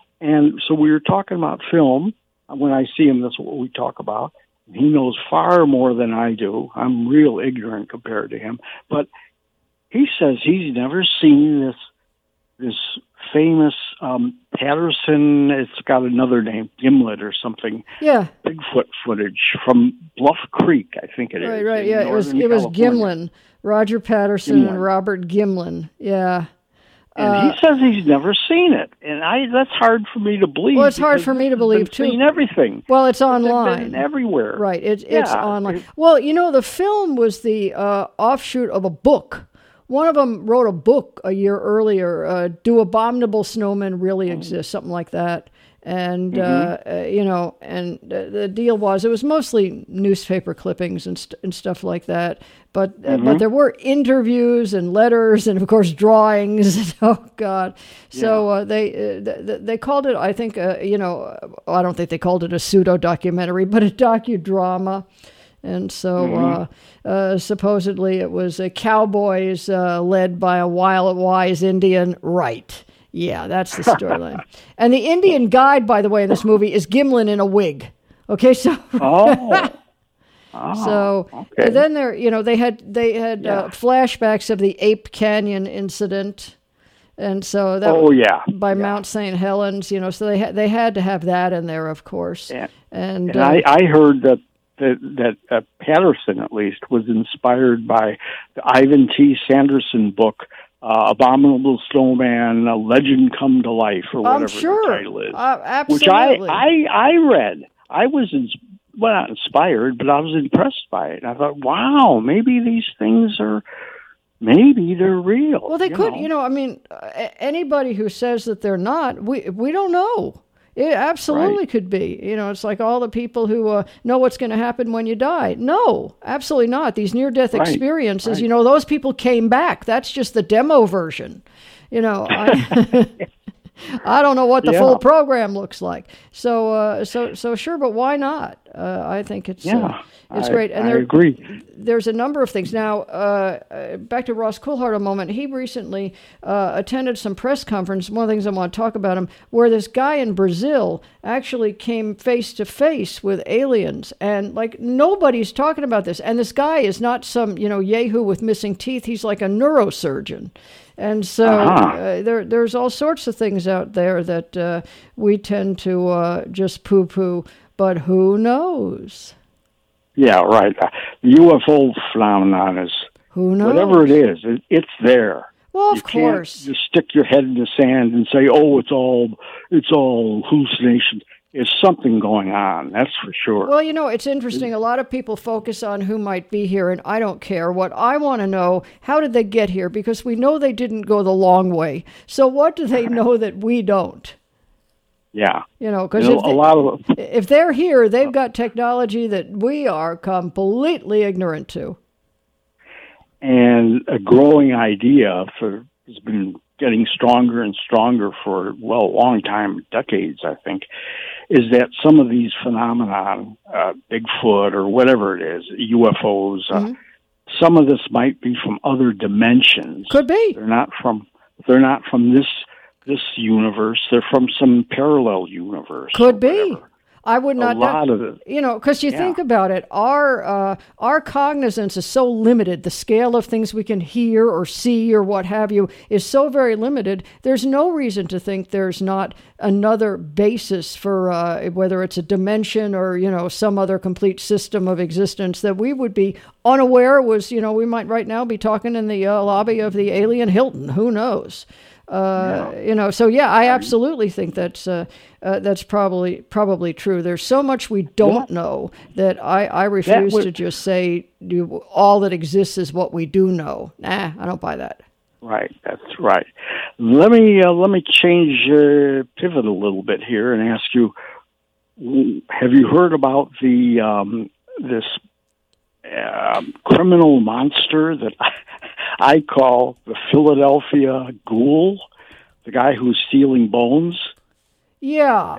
And so we were talking about film. When I see him, that's what we talk about. He knows far more than I do. I'm real ignorant compared to him. But he says he's never seen this famous Patterson, it's got another name, Gimlet or something. Yeah. Bigfoot footage from Bluff Creek, I think it is. Right. Yeah, it was Gimlin, Roger Patterson and Robert Gimlin. Yeah. And he says he's never seen it, and that's hard for me to believe. Well, it's hard for me to believe too. Seen everything. Well, it's online. They've been everywhere. Right. It's online. Well, you know, the film was the offshoot of a book. One of them wrote a book a year earlier, Do Abominable Snowmen Really Exist? Something like that. And, you know, and the deal was, it was mostly newspaper clippings and stuff like that. But there were interviews and letters and, of course, drawings. Oh, God. So they called it, I think, you know, I don't think they called it a pseudo-documentary, but a docudrama. And so supposedly it was cowboys led by a wise Indian. Right. Yeah, that's the storyline. And the Indian guide, by the way, in this movie is Gimlin in a wig. Okay, so... So then there, you know, they had flashbacks of the Ape Canyon incident. And so that by Mount St. Helens, you know, so they had to have that in there, of course. Yeah. And I heard that Patterson, at least, was inspired by the Ivan T. Sanderson book, Abominable Snowman, A Legend Come to Life, or whatever the title is. Absolutely. Which I read. I was, not inspired, but I was impressed by it. I thought, wow, maybe these things maybe they're real. Well, they could, you know, I mean, anybody who says that they're not, we don't know. It absolutely could be. You know, it's like all the people who know what's going to happen when you die. No, absolutely not. These near-death experiences, you know, those people came back. That's just the demo version. You know, I don't know what the full program looks like. So sure, but why not? I think it's great. And I agree. There's a number of things. Now, back to Ross Coulthart a moment. He recently attended some press conference. One of the things I want to talk about him, where this guy in Brazil actually came face to face with aliens, and like nobody's talking about this. And this guy is not some yahoo with missing teeth. He's like a neurosurgeon. And so there's all sorts of things out there that we tend to just poo-poo, but who knows? Yeah, right. The UFO phenomenon is, who knows? Whatever it is, it's there. Well, of course. You can't just stick your head in the sand and say, "Oh, it's all hallucination." There's something going on, that's for sure. Well, you know, it's interesting. A lot of people focus on who might be here, and I don't care. What I want to know, how did they get here? Because we know they didn't go the long way. So what do they know that we don't? Yeah. You know, because if they're here, they've got technology that we are completely ignorant to. And a growing idea has been getting stronger and stronger for, a long time, decades, I think, is that some of these phenomenon, Bigfoot or whatever it is, UFOs, some of this might be from other dimensions. Could be. They're not from this universe. They're from some parallel universe. Could be. I would not. A lot of it. You know, because you think about it, our cognizance is so limited. The scale of things we can hear or see or what have you is so very limited. There's no reason to think there's not another basis for whether it's a dimension or some other complete system of existence that we would be unaware was. We might right now be talking in the lobby of the alien Hilton. Who knows? So I absolutely think that's probably true. There's so much we don't know that I refuse to just say all that exists is what we do know. Nah, I don't buy that. Right, that's right. Let me change pivot a little bit here and ask you: have you heard about this criminal monster that I call the Philadelphia Ghoul, the guy who's stealing bones? Yeah.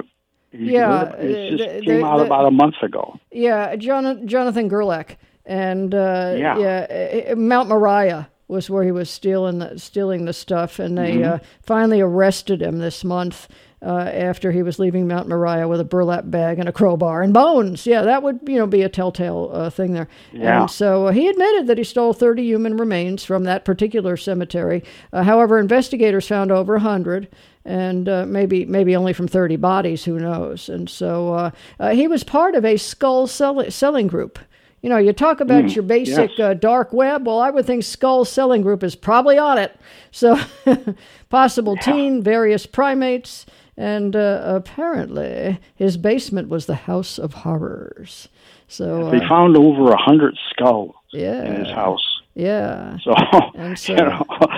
It just came out about a month ago. Yeah, Jonathan Gerlach, and Mount Moriah was where he was stealing the stuff, and they finally arrested him this month after he was leaving Mount Moriah with a burlap bag and a crowbar and bones. Yeah, that would be a telltale thing there. Yeah. And so he admitted that he stole 30 human remains from that particular cemetery. However, investigators found over 100. And maybe only from 30 bodies, who knows? And so he was part of a skull selling group. You talk about your basic dark web. Well, I would think Skull Selling Group is probably on it. So possible teen, various primates, and apparently his basement was the House of Horrors. So they found over 100 skulls in his house. Yeah. So, this is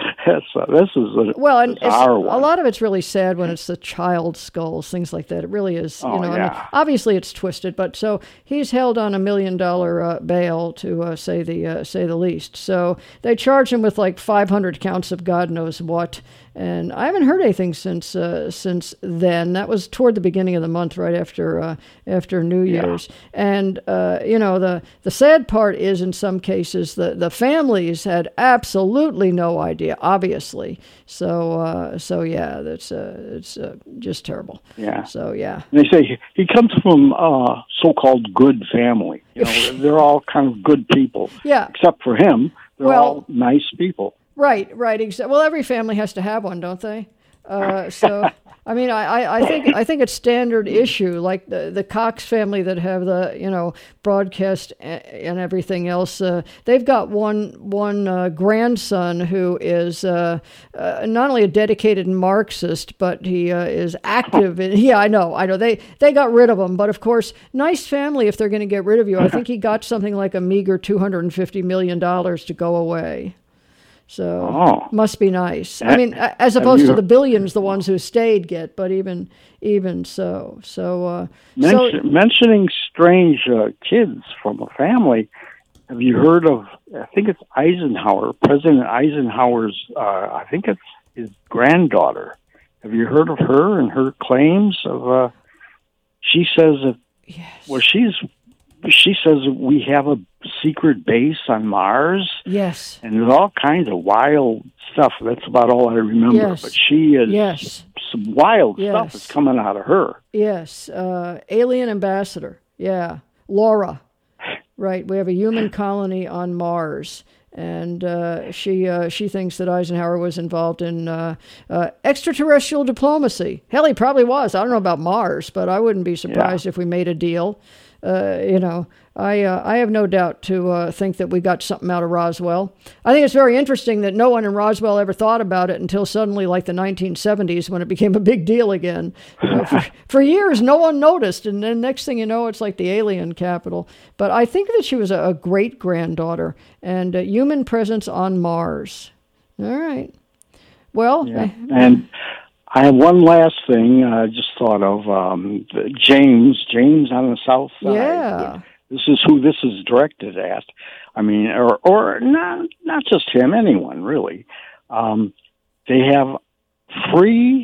a lot of it's really sad when it's the child skulls, things like that. It really is. I mean, obviously it's twisted, but so he's held on $1 million bail to say the least. So they charge him with like 500 counts of God knows what. And I haven't heard anything since then. That was toward the beginning of the month, right after New Year's. And the sad part is, in some cases, the families had absolutely no idea, obviously. So it's just terrible. Yeah. So yeah. And they say he comes from so-called good family. They're all kind of good people. Yeah. Except for him, they're all nice people. Right. Well, every family has to have one, don't they? So, I mean, I think it's standard issue, like the Cox family that have the broadcast and everything else. They've got one grandson who is not only a dedicated Marxist, but he is active. I know. They got rid of him, but of course, nice family if they're going to get rid of you. I think he got something like a meager $250 million to go away. So must be nice. I mean, as opposed to the billions the ones who stayed get, but even so. So mentioning strange kids from a family. Have you heard of? I think it's Eisenhower, President Eisenhower's. I think it's his granddaughter. Have you heard of her and her claims of? She says that. Yes. Well, she says we have a secret base on Mars. Yes. And there's all kinds of wild stuff. That's about all I remember. Yes. But she is some wild stuff is coming out of her. Yes. Alien ambassador. Yeah. Laura. Right. We have a human colony on Mars. And she thinks that Eisenhower was involved in extraterrestrial diplomacy. Hell, he probably was. I don't know about Mars, but I wouldn't be surprised if we made a deal. I have no doubt to think that we got something out of Roswell. I think it's very interesting that no one in Roswell ever thought about it until suddenly, like the 1970s, when it became a big deal again. For years, no one noticed, and then next thing you know, it's like the alien capital. But I think that she was a great-granddaughter and a human presence on Mars. All right. Well, and I have one last thing I just thought of. James on the south side. Yeah. This is who this is directed at. I mean, or not just him, anyone really. They have free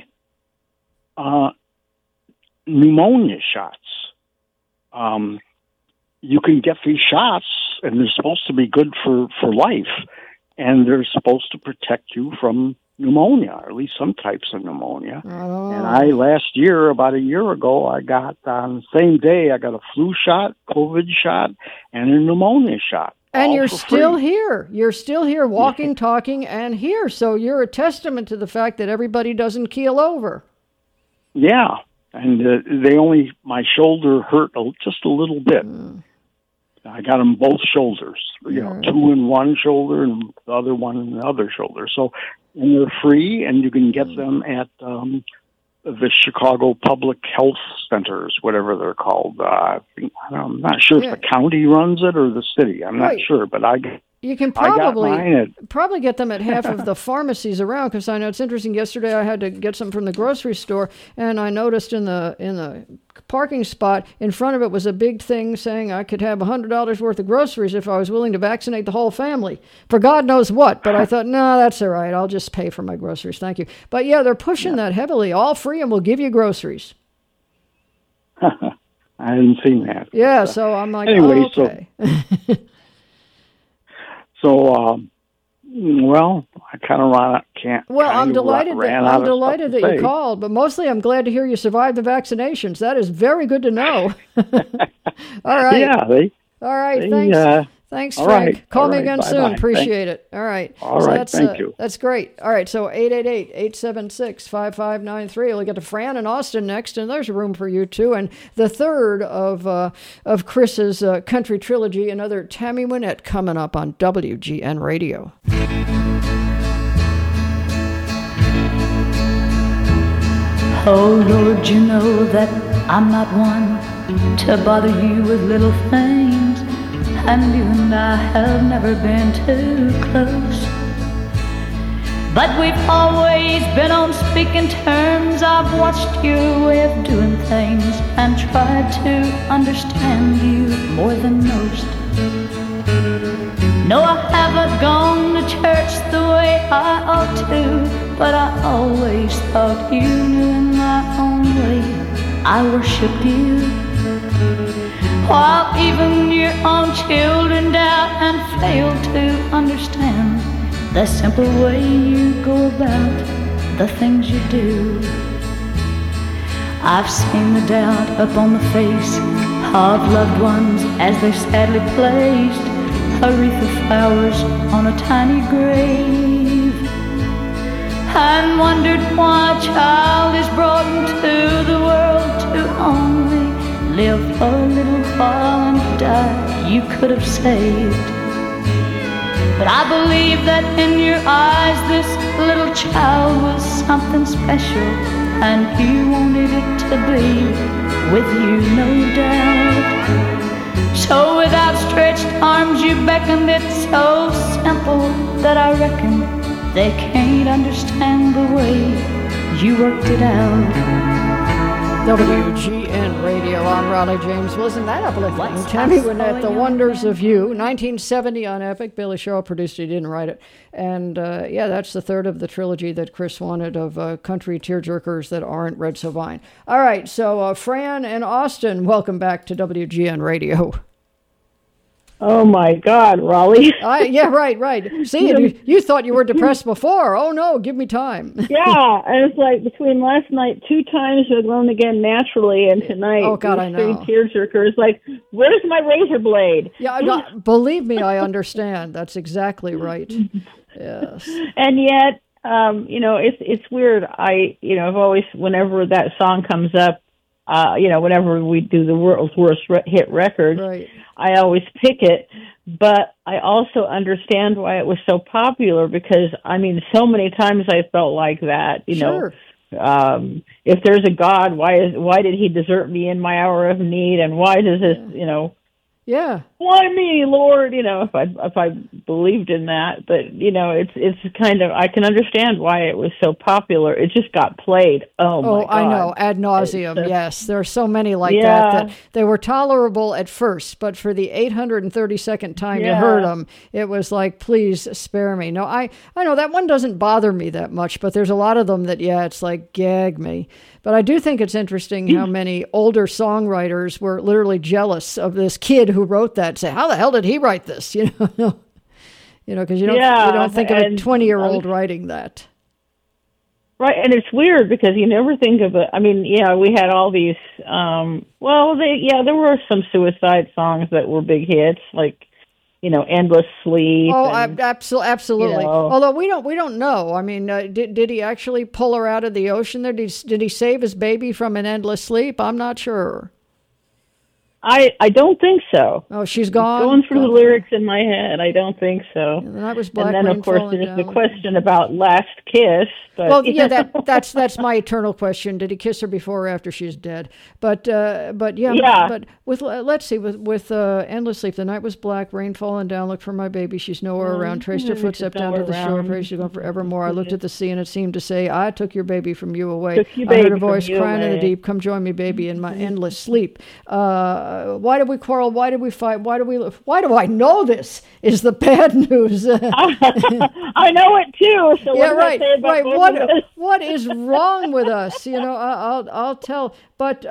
pneumonia shots. You can get these shots, and they're supposed to be good for life, and they're supposed to protect you from pneumonia, or at least some types of pneumonia. Oh. And about a year ago, I got on the same day, I got a flu shot, COVID shot, and a pneumonia shot. And you're still here. You're still here, walking, talking, and here. So you're a testament to the fact that everybody doesn't keel over. Yeah. And my shoulder hurt just a little bit. I got them both shoulders, two in one shoulder and the other one in the other shoulder. So, and they're free, and you can get them at the Chicago Public Health Centers, whatever they're called. I'm not sure if the county runs it or the city. I'm not sure, but you can probably get them at half of the pharmacies around, because I know it's interesting. Yesterday I had to get some from the grocery store, and I noticed in the parking spot in front of it was a big thing saying I could have $100 worth of groceries if I was willing to vaccinate the whole family for God knows what. But I thought, no, that's all right. I'll just pay for my groceries. Thank you. But yeah, they're pushing that heavily. All free, and we'll give you groceries. I hadn't seen that. Yeah, so I'm like, anyway, okay. So, well, I kind of can't. Well, I'm delighted that you called, but mostly I'm glad to hear you survived the vaccinations. That is very good to know. All right. Yeah. All right. Thanks. Thanks, Frank. Right. Call me right. again Bye-bye. soon. Appreciate it. All right. All right. Thank you. That's great. All right. So 888-876-5593. We'll get to Fran and Austin next, and there's room for you too. And the third of Chris's country trilogy, another Tammy Wynette, coming up on WGN Radio. Oh Lord, you know that I'm not one to bother you with little things. And you and I have never been too close, but we've always been on speaking terms. I've watched your way of doing things and tried to understand you more than most. No, I haven't gone to church the way I ought to, but I always thought you knew in my own way I worshiped you. While even your own children doubt and fail to understand the simple way you go about the things you do. I've seen the doubt upon the face of loved ones as they sadly placed a wreath of flowers on a tiny grave, and wondered why a child is brought into the world to only live for a little while and die you could have saved. But I believe that in your eyes this little child was something special, and you wanted it to be with you, no doubt. So with outstretched arms you beckoned it so simple that I reckon they can't understand the way you worked it out. WGN Radio, I'm Raleigh James. Wasn't that uplifting? Tammy Wynette, The Wonders of You, 1970 on Epic. Billy Sherrill produced it, he didn't write it. And that's the third of the trilogy that Chris wanted of country tearjerkers that aren't Red Sovine. All right, so Fran and Austin, welcome back to WGN Radio. Oh my God, Raleigh. Yeah, right. See, you thought you were depressed before. Oh no, give me time. Yeah, and it's like between last night 2 times with Alone Again Naturally, and tonight, oh God, I know. Tearjerkers. Like, where's my razor blade? Yeah, believe me, I understand. That's exactly right. Yes. And yet, it's weird. I've always, whenever that song comes up, whenever we do the world's worst hit record, right, I always pick it, but I also understand why it was so popular, because, so many times I felt like that, Sure. If there's a God, why did he desert me in my hour of need, and why does this, Yeah. Why me, Lord? If I believed in that, but it's kind of, I can understand why it was so popular. It just got played. Oh my God. I know, ad nauseum. Yes, there are so many like that they were tolerable at first, but for the 832nd time you heard them, it was like, please spare me. No, I know that one doesn't bother me that much, but there's a lot of them that it's like, gag me. But I do think it's interesting how many older songwriters were literally jealous of this kid who wrote that. Say, how the hell did he write this? Because you don't think of a 20-year-old writing that. Right, and it's weird because you never think of it. We had all these. There were some suicide songs that were big hits, like, Endless Sleep. Oh, absolutely. Although we don't know. Did he actually pull her out of the ocean there? Did he save his baby from an endless sleep? I'm not sure. I don't think so. Oh, she's gone? Going through the lyrics in my head, I don't think so. Yeah, the night was black, and then, rain of course, falling there's down. the question about Last Kiss. But, Well, yeah, that's my eternal question. Did he kiss her before or after she's dead? But yeah. But with let's see, with Endless Sleep, the night was black, rain falling down. Looked for my baby, she's nowhere around. Traced her footsteps down to the shore. Praise you, gone forevermore. I looked at the sea, and it seemed to say, "I took your baby from you away." I heard a voice crying in the deep, "Come join me, baby, in my endless sleep." Why did we quarrel? Why did we fight? Why do I know this? Is the bad news? I know it too. So yeah, what right. Say about Right. both of us? What is wrong with us? I'll tell. But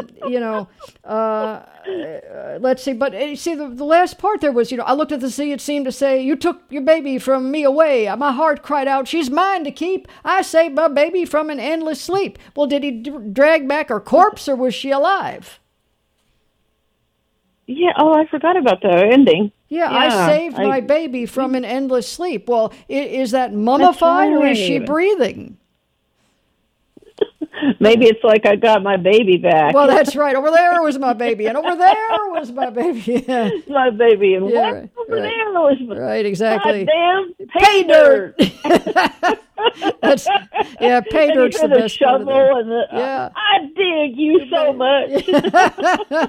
let's see. But see, the last part there was, I looked at the sea. It seemed to say, "You took your baby from me away." My heart cried out, "She's mine to keep. I saved my baby from an endless sleep." Well, did he drag back her corpse, or was she alive? Yeah. Oh, I forgot about the ending. Yeah, I saved my baby from an endless sleep. Well, is that mummified or is she breathing? Maybe it's like I got my baby back. Well, that's right. Over there was my baby, and over there was my baby. Yeah. My baby, and Yeah, what over there was my right, exactly. goddamn Pay dirt. That's pay and dirt's the the best part of shovel that. and the, Yeah. I dig you so much.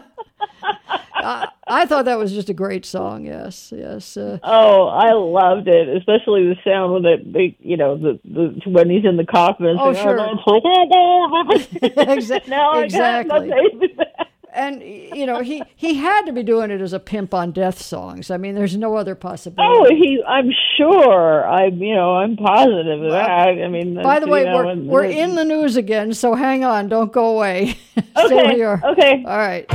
I thought that was just a great song. Yes. Oh, I loved it, especially the sound when the when he's in the coffin. Oh, sure. Now I got my baby back. And he had to be doing it as a pimp on death songs. I mean, there's no other Oh, possibility. I'm sure. I'm positive of that. I mean, by the way, we're in the news again, so hang on, don't go away. Stay where you are. Okay. All right.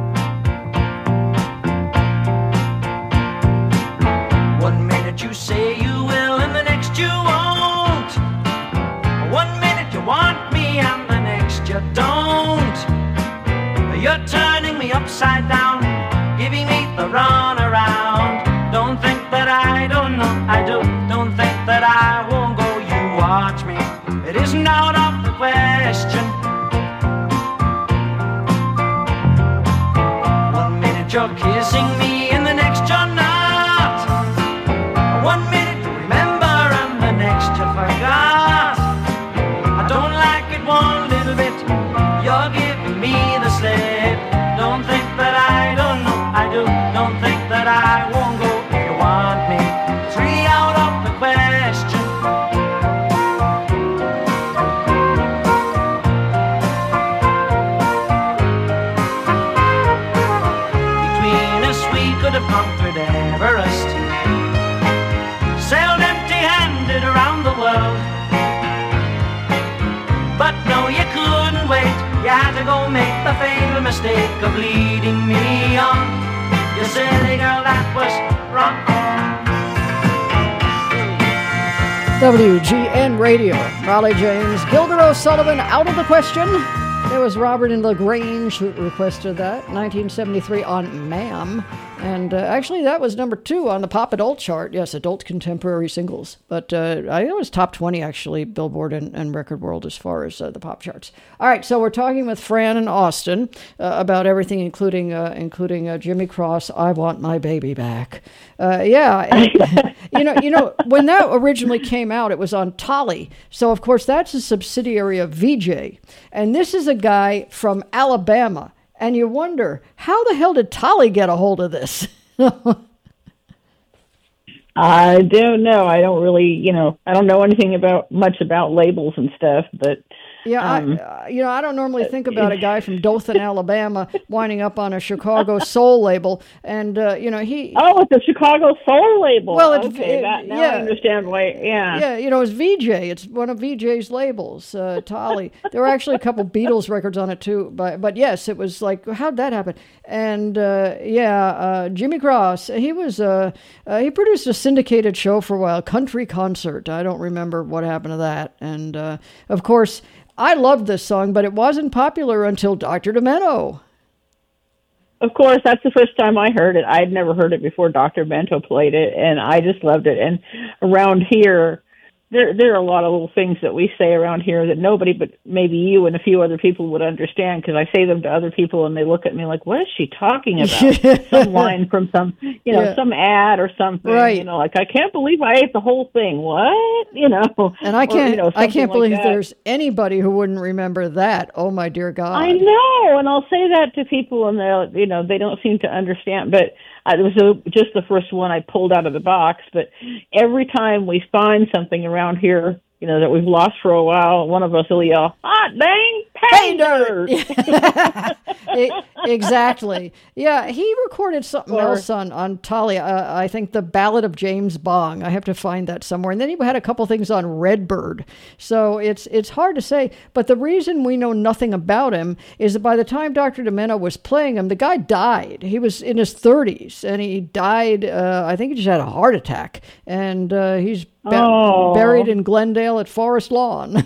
One minute you say you will and the next you won't. 1 minute you want me and the next you don't. You're turning me upside down, giving me the run around. Don't think that I don't know, I do. Don't think that I won't go, you watch me. It isn't out of the question. 1 minute you're kissing me and the next you're not. 1 minute you remember and the next you forgot. I don't like it one little bit, you're giving me the slip. Don't think that I don't know, I do. Don't think that I won't go if you want me. 3 out of the question. Between us we could have conquered Everest, sailed empty-handed around the world. But no, you couldn't wait. You had to go make the fatal mistake of leading me on. You silly girl, that was wrong. WGN Radio. Raleigh James, Gilbert O'Sullivan, out of the question. There was Robert in LaGrange who requested that, 1973 on Ma'am. And actually, that was number 2 on the Pop Adult chart. Yes, adult contemporary singles. But I think it was top 20, actually, Billboard and Record World as far as the pop charts. All right, so we're talking with Fran and Austin about everything, including Jimmy Cross, I Want My Baby Back. And, when that originally came out, it was on Tolly. So, of course, that's a subsidiary of VJ. And this is a guy from Alabama. And you wonder, how the hell did Tolly get a hold of this? I don't know. I don't really, I don't know anything much about labels and stuff, but yeah, I don't normally think about a guy from Dothan, Alabama, winding up on a Chicago soul label, and he. Oh, it's a Chicago soul label. Well, I understand why. Yeah, it's VJ. It's one of VJ's labels, Tolly. There were actually a couple Beatles records on it too, but yes, it was like, how'd that happen? And Jimmy Cross, he produced a syndicated show for a while, Country Concert. I don't remember what happened to that, and of course. I loved this song, but it wasn't popular until Dr. Demento. Of course, that's the first time I heard it. I had never heard it before Dr. Demento played it, and I just loved it. And around here, there are a lot of little things that we say around here that nobody but maybe you and a few other people would understand, because I say them to other people and they look at me like, what is she talking about? Some line from some, some ad or something. Right. Like, I can't believe I ate the whole thing. What? And I can't, I can't believe that. there's anybody who wouldn't remember that. Oh my dear God. I know, and I'll say that to people, and they'll, they don't seem to understand. But it was just the first one I pulled out of the box. But every time we find something around here, that we've lost for a while, one of us will yell, "Hot dang pay dirt!" Exactly. Yeah, he recorded something else on Talia. I think the Ballad of James Bong. I have to find that somewhere. And then he had a couple things on Redbird. So it's hard to say. But the reason we know nothing about him is that by the time Dr. Demento was playing him, the guy died. He was in his 30s, and he died. I think he just had a heart attack, and he's buried in Glendale at Forest Lawn.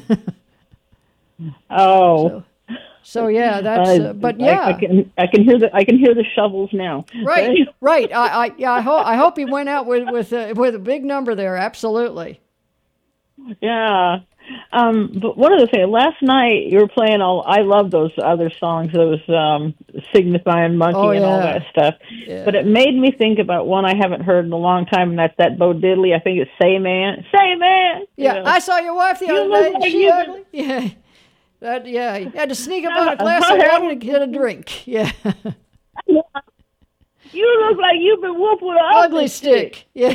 So yeah, that's. But yeah, I can hear the shovels now. Right, right. I hope he went out with a big number there. Absolutely. Yeah. But one other thing, last night you were playing I love those other songs, those Signifying Monkey and all that stuff. Yeah. But it made me think about one I haven't heard in a long time, and that's that Bo Diddley. I think it's Say Man. Say Man! Yeah, I saw your wife the other day. Is she ugly? Yeah. Yeah, you had to sneak up on a glass of water to get a drink. Yeah. You look like you've been whooped with an ugly stick. Yeah.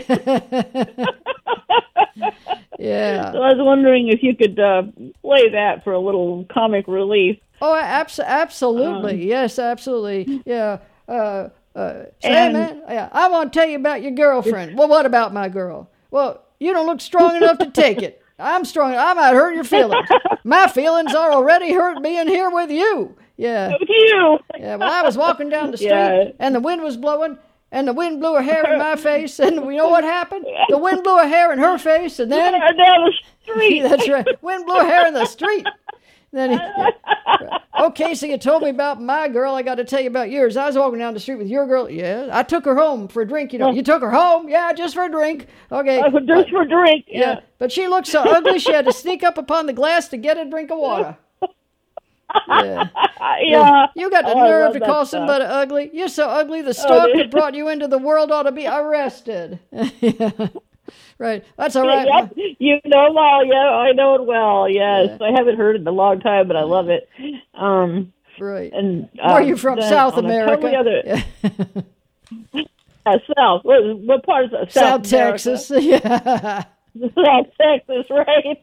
Yeah. So I was wondering if you could play that for a little comic relief. Oh, absolutely. Yes, absolutely. Yeah. Say, man, I want to tell you about your girlfriend. Well, what about my girl? Well, you don't look strong enough to take it. I'm strong. I might hurt your feelings. My feelings are already hurt being here with you. Yeah. With you. Yeah, well, I was walking down the street, and the wind was blowing, and the wind blew her hair in my face, and you know what happened? The wind blew her hair in her face, and then... down the street. That's right. Wind blew her hair in the street. Then okay, so you told me about my girl. I got to tell you about yours. I was walking down the street with your girl. Yeah, I took her home for a drink. You took her home? Yeah, just for a drink. Okay. Just for a drink, yeah. But she looked so ugly, she had to sneak up upon the glass to get a drink of water. Yeah. Yeah. You got the nerve to call somebody ugly. You're so ugly, the stalk that brought you into the world ought to be arrested. Yeah. Right. That's all right. Yep. You know well. Yeah, I know it well. Yes. Yeah. I haven't heard it in a long time, but I love it. Right. And where are you from? South America? South. What part of South? South Texas. Yeah. South Texas, right?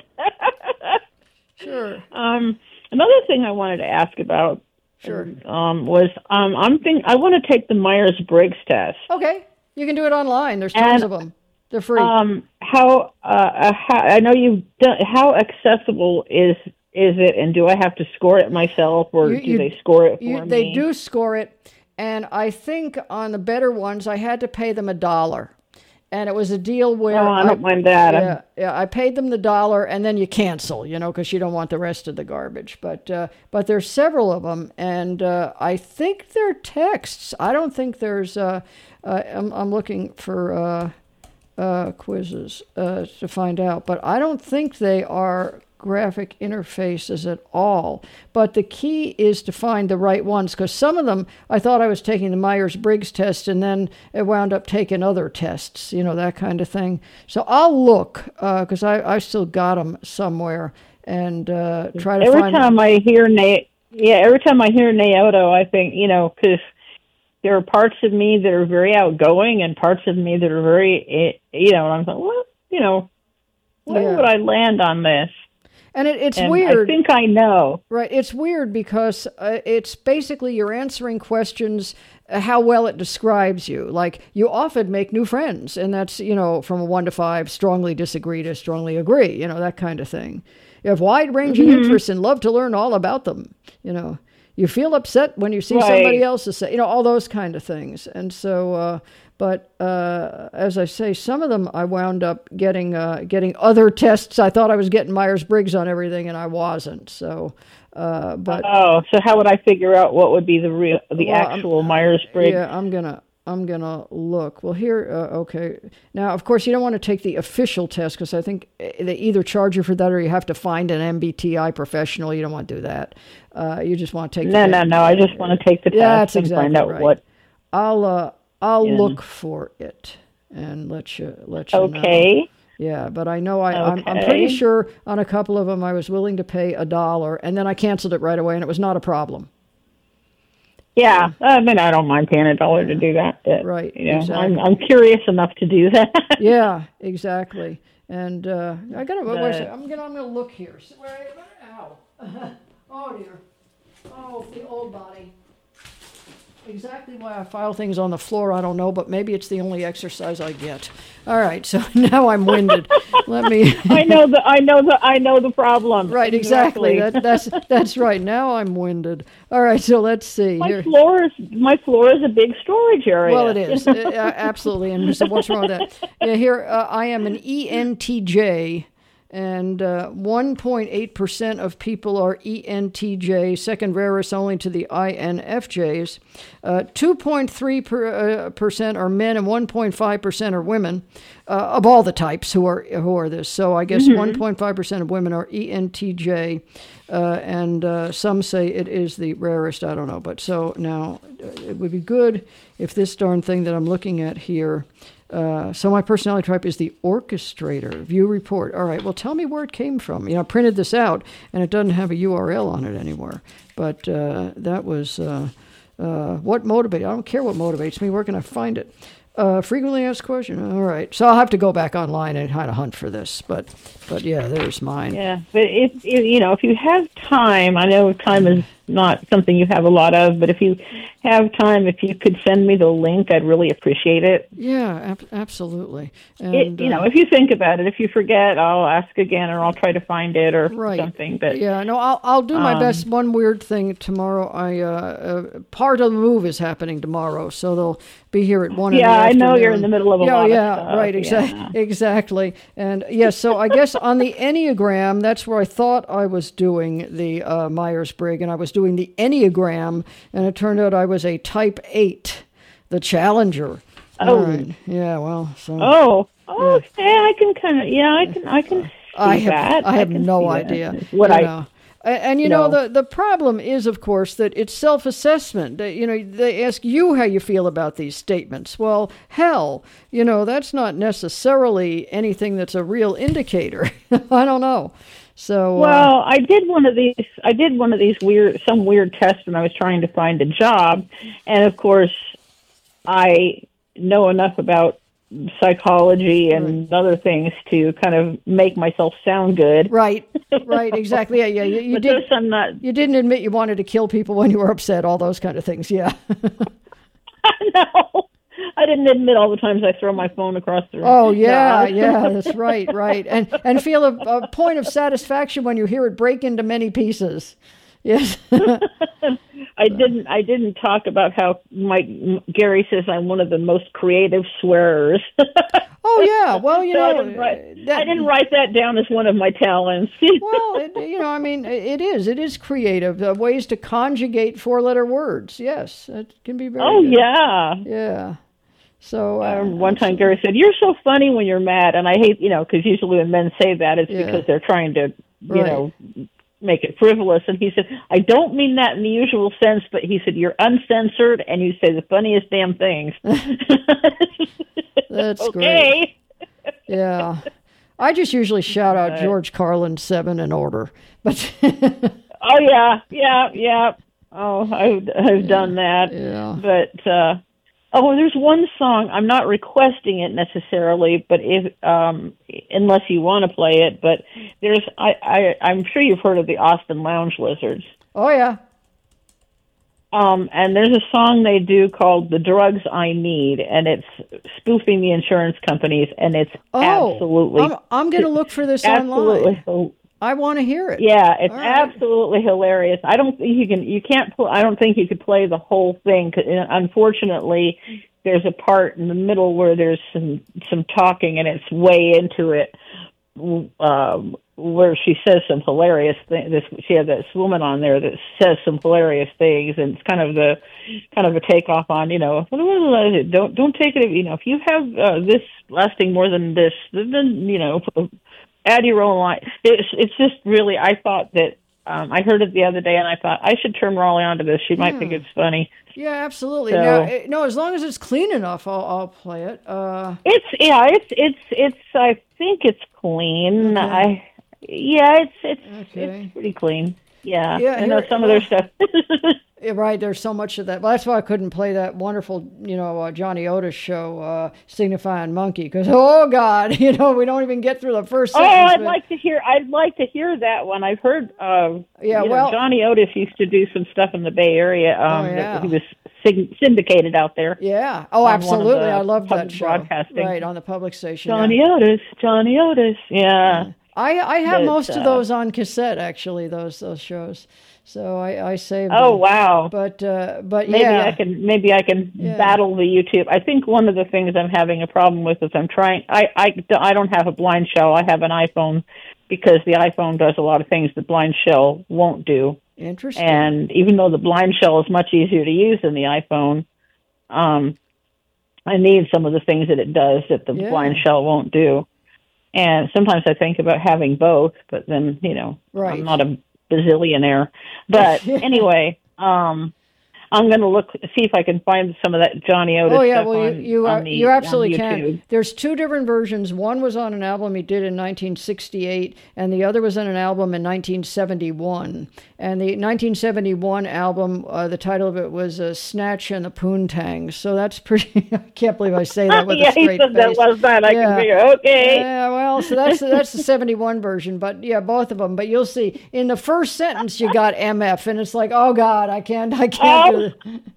Sure. Another thing I wanted to ask about. Sure. Was I want to take the Myers-Briggs test. Okay. You can do it online. There's tons of them. They're free. How I know you've done. How accessible is it? And do I have to score it myself, or do they score it for me? They do score it, and I think on the better ones, I had to pay them $1, and it was a deal where I don't mind that. Yeah, I paid them the $1, and then you cancel, because you don't want the rest of the garbage. But there's several of them, and I think they're texts. I don't think there's. I'm looking for. Quizzes to find out, but I don't think they are graphic interfaces at all. But the key is to find the right ones, because some of them I thought I was taking the Myers-Briggs test, and then it wound up taking other tests, that kind of thing. So I'll look, because I still got them somewhere, and try to every find time I hear Naoto, I think because there are parts of me that are very outgoing and parts of me that are very, and I'm like, well, where would I land on this? And it's weird. I think I know. Right. It's weird because it's basically you're answering questions, how well it describes you. Like, you often make new friends, and that's, from a 1 to 5, strongly disagree to strongly agree, that kind of thing. You have wide-ranging interests and love to learn all about them, You feel upset when you see somebody else's, all those kind of things. And so, but as I say, some of them I wound up getting other tests. I thought I was getting Myers-Briggs on everything, and I wasn't. So, so how would I figure out what would be the actual Myers-Briggs? Yeah, I'm going to look. Well, here, okay. Now, of course, you don't want to take the official test because I think they either charge you for that or you have to find an MBTI professional. You don't want to do that. You just want to take No. I just want to take the test that's and exactly find out right. what. I'll look for it and let you know. Okay. Yeah, but I know I'm pretty sure on a couple of them I was willing to pay $1, and then I canceled it right away, and it was not a problem. Yeah, I mean, I don't mind paying $1 to do that. Right, You know, exactly. I'm curious enough to do that. Yeah, exactly. And I'm gonna look here. Ow! Oh dear! Oh, the old body. Exactly why I file things on the floor, I don't know, but maybe it's the only exercise I get. All right, so now I'm winded. Let me. I know the problem. Right, exactly. That's right. Now I'm winded. All right, so let's see. My floor is a big storage area. Well, it is absolutely. And so what's wrong with that? Yeah, here I am an ENTJ. And 1.8% of people are ENTJ, second rarest only to the INFJs. 2.3% are men and 1.5% are women, of all the types who are this. So I guess 1.5% of women are ENTJ, and some say it is the rarest. I don't know. But so now it would be good if this darn thing that I'm looking at here. So my personality type is the orchestrator. View report. All right. Well, tell me where it came from. You know, I printed this out, and it doesn't have a URL on it anywhere. But that was what motivates. I don't care what motivates me. Where can I find it? Frequently asked question. All right. So I'll have to go back online and kind of hunt for this. But yeah, there's mine. Yeah, but if you have time, I know time is not something you have a lot of, but if you have time, if you could send me the link, I'd really appreciate it. Yeah, absolutely. And, if you think about it, if you forget, I'll ask again, or I'll try to find it, or something. But yeah, no, I'll do my best. One weird thing tomorrow, part of the move is happening tomorrow, so they'll be here at 1 in the afternoon. I know you're in the middle of a lot of stuff. Right, exactly. And yes, so I guess on the Enneagram, that's where I thought I was doing the Myers-Briggs, and I was doing the Enneagram, and it turned out I was a Type 8, the Challenger. Oh, right. Yeah. Well. So. Oh. Okay. I can kind of. Yeah. I can. See I that. have no idea what And the problem is, of course, that it's self-assessment. They ask you how you feel about these statements. Well, hell, that's not necessarily anything that's a real indicator. I don't know. So well, I did one of these weird tests when I was trying to find a job, and of course, I know enough about psychology and other things to kind of make myself sound good. Right, exactly. Yeah. You didn't admit you wanted to kill people when you were upset. All those kind of things. Yeah. No, I didn't admit all the times I throw my phone across the room. Oh yeah, that's right, and feel a point of satisfaction when you hear it break into many pieces. Yes. I didn't talk about how Gary says I'm one of the most creative swearers. Oh yeah, well so I didn't write that down as one of my talents. Well, it is creative. Ways to conjugate 4-letter words. Yes, it can be very. Oh good. Yeah. So one time Gary said, "You're so funny when you're mad," and I hate because usually when men say that it's because they're trying to make it frivolous. And he said, I don't mean that in the usual sense, but he said, you're uncensored and you say the funniest damn things. That's great. Yeah. I just usually shout out George Carlin 7 in order. But oh, yeah. Oh, I've done that. Yeah. But, there's one song. I'm not requesting it necessarily, but unless you want to play it, but I'm sure you've heard of the Austin Lounge Lizards. Oh yeah. And there's a song they do called "The Drugs I Need," and it's spoofing the insurance companies, and it's absolutely. I'm going to look for this online. I want to hear it. Yeah, it's absolutely hilarious. I don't think you could play the whole thing. 'Cause unfortunately, there's a part in the middle where there's some talking and it's way into it. where she says some hilarious things. She had this woman on there that says some hilarious things, and it's kind of a takeoff on, don't take it, if you have this lasting more than this, then add your own line. It's just really, I thought that I heard it the other day, and I thought I should turn Raleigh onto this. She might think it's funny. Yeah, absolutely. So, no, as long as it's clean enough, I'll play it. It's. I think it's clean. Okay. It's pretty clean. Yeah, I know some of their stuff. Right, there's so much of that. Well, that's why I couldn't play that wonderful, Johnny Otis show, Signifying Monkey, because, oh, God, we don't even get through the first sentence. I'd like to hear that one. I've heard, Johnny Otis used to do some stuff in the Bay Area. He was syndicated out there. Yeah. Oh, absolutely. I love that show. Broadcasting. Right, on the public station. Johnny Otis. Yeah. I have most of those on cassette, actually, those shows. So I saved them. Oh, wow. But maybe I can battle the YouTube. I think one of the things I'm having a problem with is I don't have a blind shell. I have an iPhone because the iPhone does a lot of things the blind shell won't do. Interesting. And even though the blind shell is much easier to use than the iPhone, I need some of the things that it does that the blind shell won't do. And sometimes I think about having both, but then, right. I'm not a bazillionaire. But anyway, I'm going to see if I can find some of that Johnny Otis stuff you absolutely can. There's two different versions. One was on an album he did in 1968, and the other was on an album in 1971. And the 1971 album, the title of it was Snatch and the Poontangs. So that's pretty... I can't believe I say that with a straight face. That was that. I can figure, okay. Yeah, well, so that's the 71 version, but yeah, both of them. But you'll see, in the first sentence, you got MF, and it's like, oh, God, I can't do it.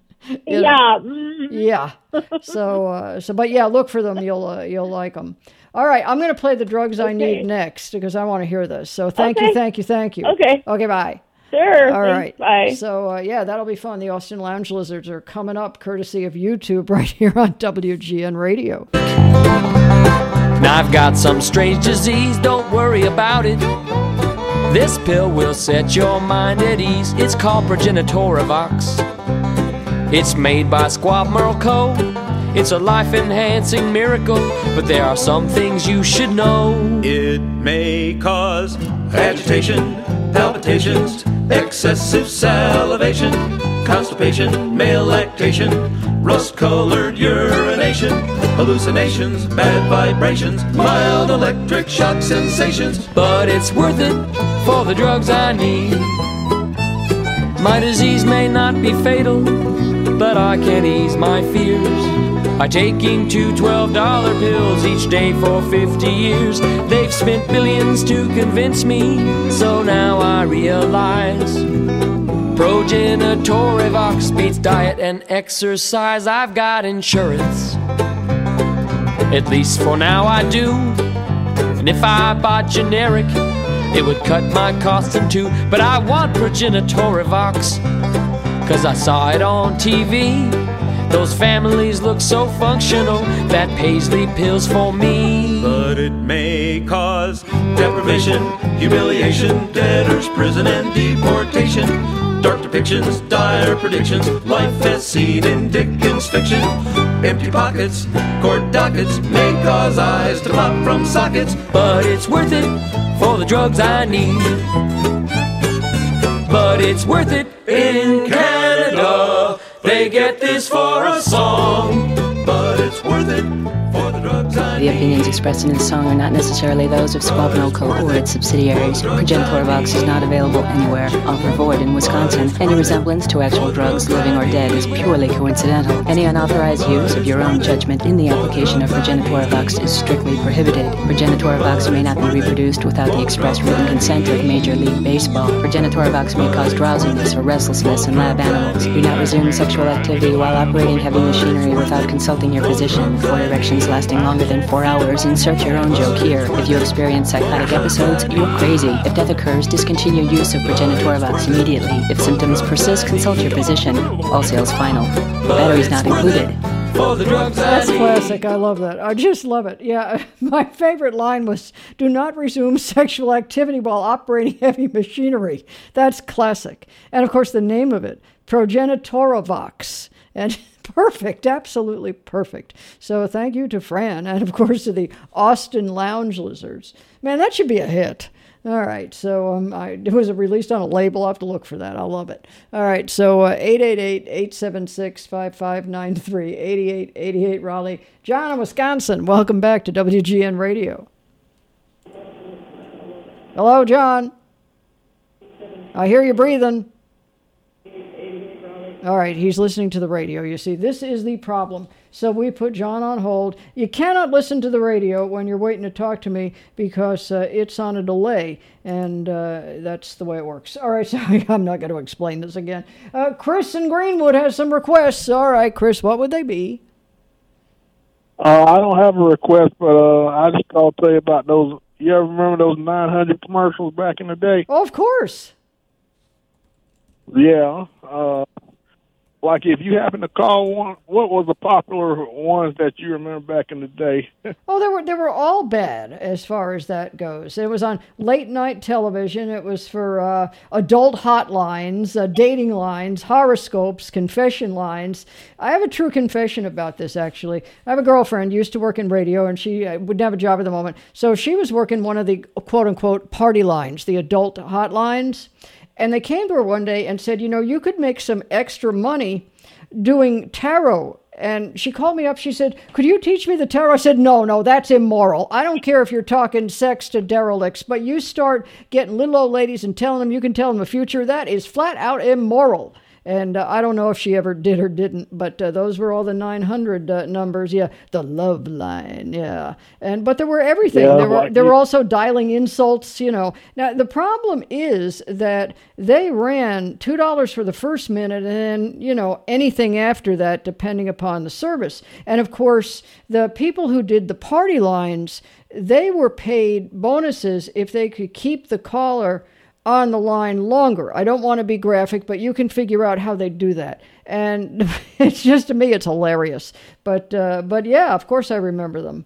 Yeah. So, but yeah, look for them. You'll like them. All right, I'm going to play The Drugs I Need next because I want to hear this. So thank you. Okay. Okay, bye. Sure. All right. Bye. So, that'll be fun. The Austin Lounge Lizards are coming up courtesy of YouTube right here on WGN Radio. Now I've got some strange disease, don't worry about it. This pill will set your mind at ease. It's called Progenitorivox. It's made by Squab Merle Co. It's a life-enhancing miracle, but there are some things you should know. It may cause agitation, palpitations, excessive salivation, constipation, male lactation, rust-colored urination, hallucinations, bad vibrations, mild electric shock sensations. But it's worth it for the drugs I need. My disease may not be fatal, but I can ease my fears by taking 2 $12 pills each day for 50 years. They've spent billions to convince me, so now I realize Progenitorivox beats diet and exercise. I've got insurance, at least for now I do. And if I bought generic, it would cut my costs in two. But I want Progenitorivox, 'cause I saw it on TV. Those families look so functional, that Paisley pills for me. But it may cause deprivation, humiliation, debtor's prison and deportation, dark depictions, dire predictions, life as seen in Dickens fiction. Empty pockets, court dockets, may cause eyes to pop from sockets. But it's worth it for the drugs I need. But it's worth it in Canada. They get this for a song. But it's worth it for the drugs I need. The opinions expressed in this song are not necessarily those of Squab Merle Co. or its subsidiaries. Progenitorivox is not available anywhere. Offer void in Wisconsin. Any resemblance to actual drugs, living or dead, is purely coincidental. Any unauthorized use of your own judgment in the application of Progenitorivox is strictly prohibited. Progenitorivox may not be reproduced without the express written consent of Major League Baseball. Progenitorivox may cause drowsiness or restlessness in lab animals. Do not resume sexual activity while operating heavy machinery without consulting your physician. For erections lasting longer than 4 hours, insert your own joke here. If you experience psychotic episodes, you're crazy. If death occurs, discontinue use of Progenitorivox immediately. If symptoms persist, consult your physician. All sales final. Batteries not included. for the drugs I That's need. classic. I love that. I just love it. Yeah, my favorite line was, "Do not resume sexual activity while operating heavy machinery." That's classic. And of course, the name of it, Progenitorovox. And perfect, absolutely perfect. So thank you to Fran, and of course to the Austin Lounge Lizards. Man, that should be a hit. All right, so it was released on a label. I'll have to look for that. I love it. All right, so 888-876-5593, 8888 Raleigh. John in Wisconsin, welcome back to WGN Radio. Hello, John. I hear you breathing. All right, he's listening to the radio. You see, this is the problem. So we put John on hold. You cannot listen to the radio when you're waiting to talk to me because it's on a delay, and that's the way it works. All right, so I'm not going to explain this again. Chris in Greenwood has some requests. All right, Chris, what would they be? I don't have a request, but I just called to tell you about those. You ever remember those 900 commercials back in the day? Oh, of course. Yeah. Like if you happen to call one, what was the popular ones that you remember back in the day? Oh, they were all bad as far as that goes. It was on late night television. It was for adult hotlines, dating lines, horoscopes, confession lines. I have a true confession about this, actually. I have a girlfriend used to work in radio, and she wouldn't have a job at the moment. So she was working one of the quote-unquote party lines, the adult hotlines. And they came to her one day and said, you could make some extra money doing tarot. And she called me up. She said, "Could you teach me the tarot?" I said, no, that's immoral. I don't care if you're talking sex to derelicts, but you start getting little old ladies and telling them you can tell them the future. That is flat out immoral. And I don't know if she ever did or didn't, but those were all the 900 numbers. Yeah, the love line. Yeah, but there were everything. Yeah, there were also dialing insults. Now the problem is that they ran $2 for the first minute, and then anything after that, depending upon the service. And of course, the people who did the party lines, they were paid bonuses if they could keep the caller on the line longer. I don't want to be graphic, but you can figure out how they do that. And it's just, to me, it's hilarious. But yeah, of course I remember them.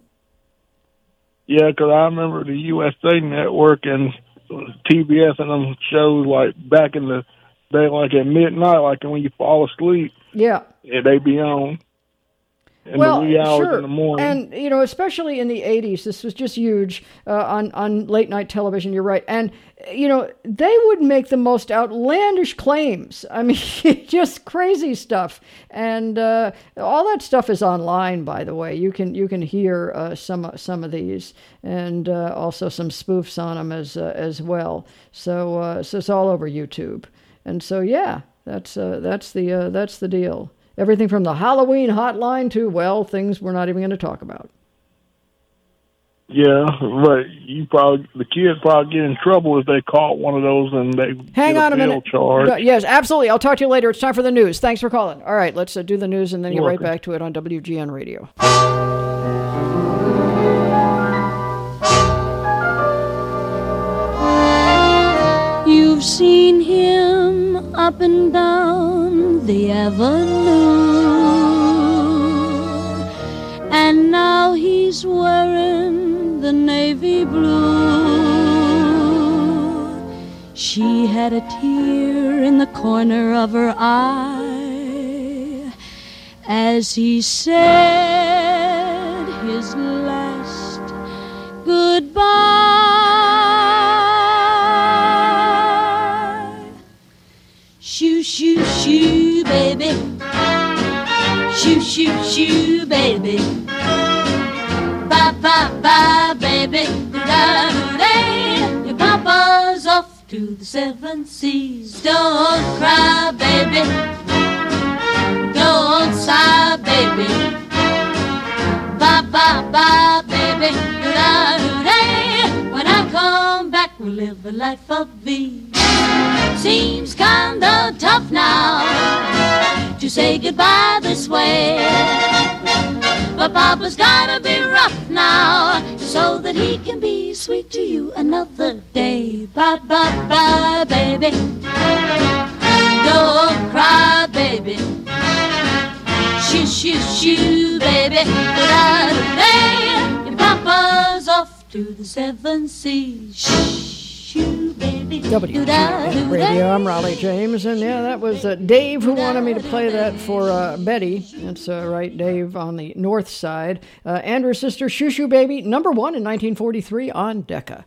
Yeah, because I remember the USA Network and TBS and them shows like back in the day, like at midnight, like when you fall asleep. Yeah. They'd be on. In the wee hours in the morning. And, especially in the 80s, this was just huge on late night television, you're right. And, they would make the most outlandish claims. I mean, just crazy stuff. And all that stuff is online, by the way. You can hear some of these, and also some spoofs on them as well. So it's all over YouTube. And so, yeah, that's the deal. Everything from the Halloween hotline to, things we're not even going to talk about. Yeah, but the kids probably get in trouble if they caught one of those and they hang get on a minute. Charge. Yes, absolutely. I'll talk to you later. It's time for the news. Thanks for calling. All right, let's do the news and then get right back to it on WGN Radio. You've seen him up and down the avenue, and now he's wearing the navy blue. She had a tear in the corner of her eye as he said his last goodbye. Shoo, shoo, shoo, baby. Shoo, shoo, shoo, baby. Bye, bye, bye, baby. Da-da-da-da. Your papa's off to the 7 seas. Don't cry, baby. Don't sigh, baby. Bye, bye, bye, baby. Da-da-da-da. When I come back, we'll live a life of ease. Seems kinda tough now to say goodbye this way, but Papa's gotta be rough now so that he can be sweet to you another day. Bye, bye, bye, baby. Don't cry, baby. Shoo, shoo, shoo. baby. Do-da-do-day. Your papa's off to the 7 seas. Shoo, baby. WGN Radio, I'm Raleigh James, and yeah, that was Dave who wanted me to play that for Betty. That's right, Dave on the north side. Andrew's sister, Shoo Shoo Baby, number 1 in 1943 on Decca.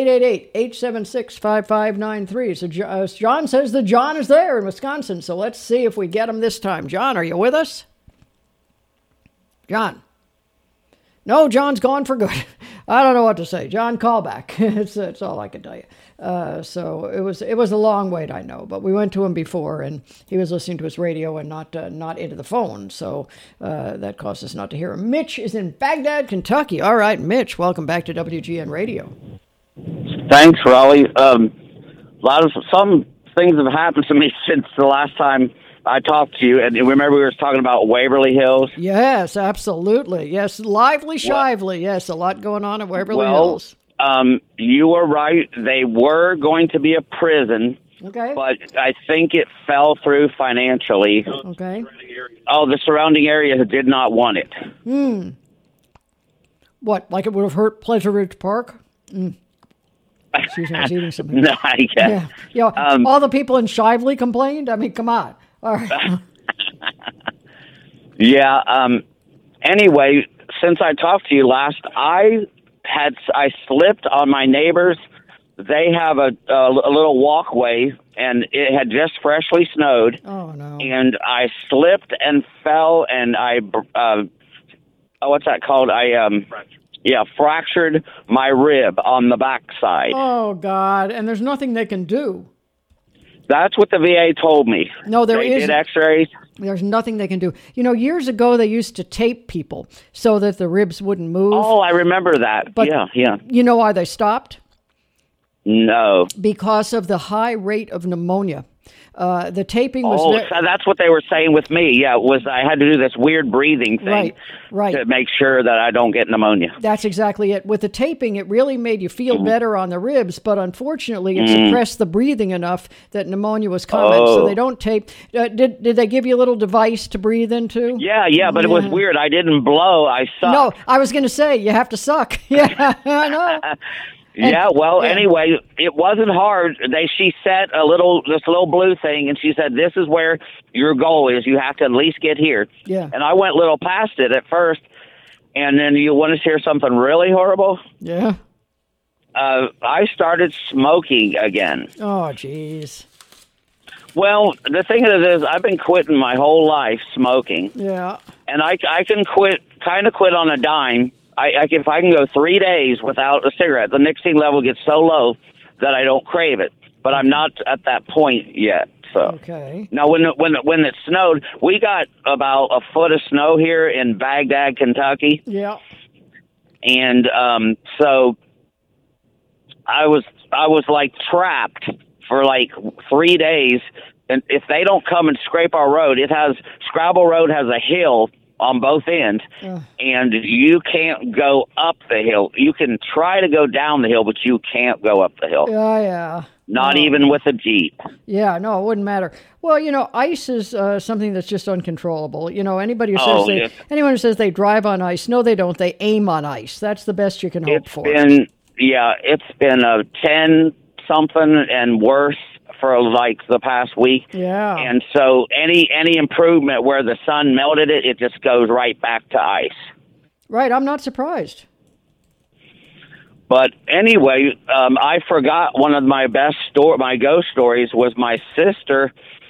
888-876-5593. So John says that John is there in Wisconsin, so let's see if we get him this time. John, are you with us? John? No, John's gone for good. I don't know what to say. John, call back. It's all I can tell you. So it was a long wait, I know, but we went to him before, and he was listening to his radio and not into the phone, so that caused us not to hear him. Mitch is in Baghdad, Kentucky. All right, Mitch, welcome back to WGN Radio. Thanks, Raleigh. Some things have happened to me since the last time I talked to you, and remember we were talking about Waverly Hills? Yes, absolutely. Yes, lively, shively. Yes, a lot going on at Waverly Hills. You were right. They were going to be a prison, okay, but I think it fell through financially. Okay. Oh, the surrounding area did not want it. What, like it would have hurt Pleasure Ridge Park? Excuse me, I was eating something. No, I guess. Yeah. All the people in Shively complained? I mean, come on. All right. Yeah. Anyway, since I talked to you last, I slipped on my neighbors. They have a little walkway, and it had just freshly snowed. Oh, no. And I slipped and fell, and I, what's that called? Fractured my rib on the backside. Oh, God. And there's nothing they can do. That's what the VA told me. No, they did x-rays. There's nothing they can do. You know, years ago, they used to tape people so that the ribs wouldn't move. Oh, I remember that. But yeah. You know why they stopped? No. Because of the high rate of pneumonia. The taping was... so that's what they were saying with me. Yeah, I had to do this weird breathing thing right. to make sure that I don't get pneumonia. That's exactly it. With the taping, it really made you feel better on the ribs, but unfortunately, it suppressed the breathing enough that pneumonia was coming, so they don't tape. Did they give you a little device to breathe into? Yeah, but it was weird. I didn't blow. I sucked. No, I was going to say, you have to suck. Yeah, I know. Anyway, it wasn't hard. She set this little blue thing, and she said, this is where your goal is. You have to at least get here. Yeah. And I went a little past it at first, and then you want to hear something really horrible? Yeah. I started smoking again. Oh, jeez. Well, the thing is, I've been quitting my whole life smoking. Yeah. And I can quit on a dime. If I can go 3 days without a cigarette, the nicotine level gets so low that I don't crave it. But I'm not at that point yet. So okay. Now, when it snowed, we got about a foot of snow here in Baghdad, Kentucky. Yeah. And so I was like trapped for like 3 days. And if they don't come and scrape our road, Scrabble Road has a hill on both ends, and you can't go up the hill. You can try to go down the hill, but you can't go up the hill. Yeah. Not even with a Jeep. Yeah, no, it wouldn't matter. Well, you know, ice is something that's just uncontrollable. You know, anyone who says they drive on ice, no, they don't. They aim on ice. That's the best you can hope for. It's been a 10-something and worse for like the past week. Yeah. And so any improvement where the sun melted it just goes right back to ice. Right, I'm not surprised. But anyway, I forgot one of my my ghost stories was my sister.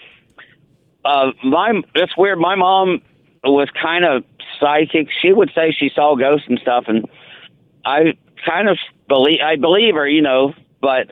It's weird. My mom was kind of psychic. She would say she saw ghosts and stuff, and I kind of believe her, you know. But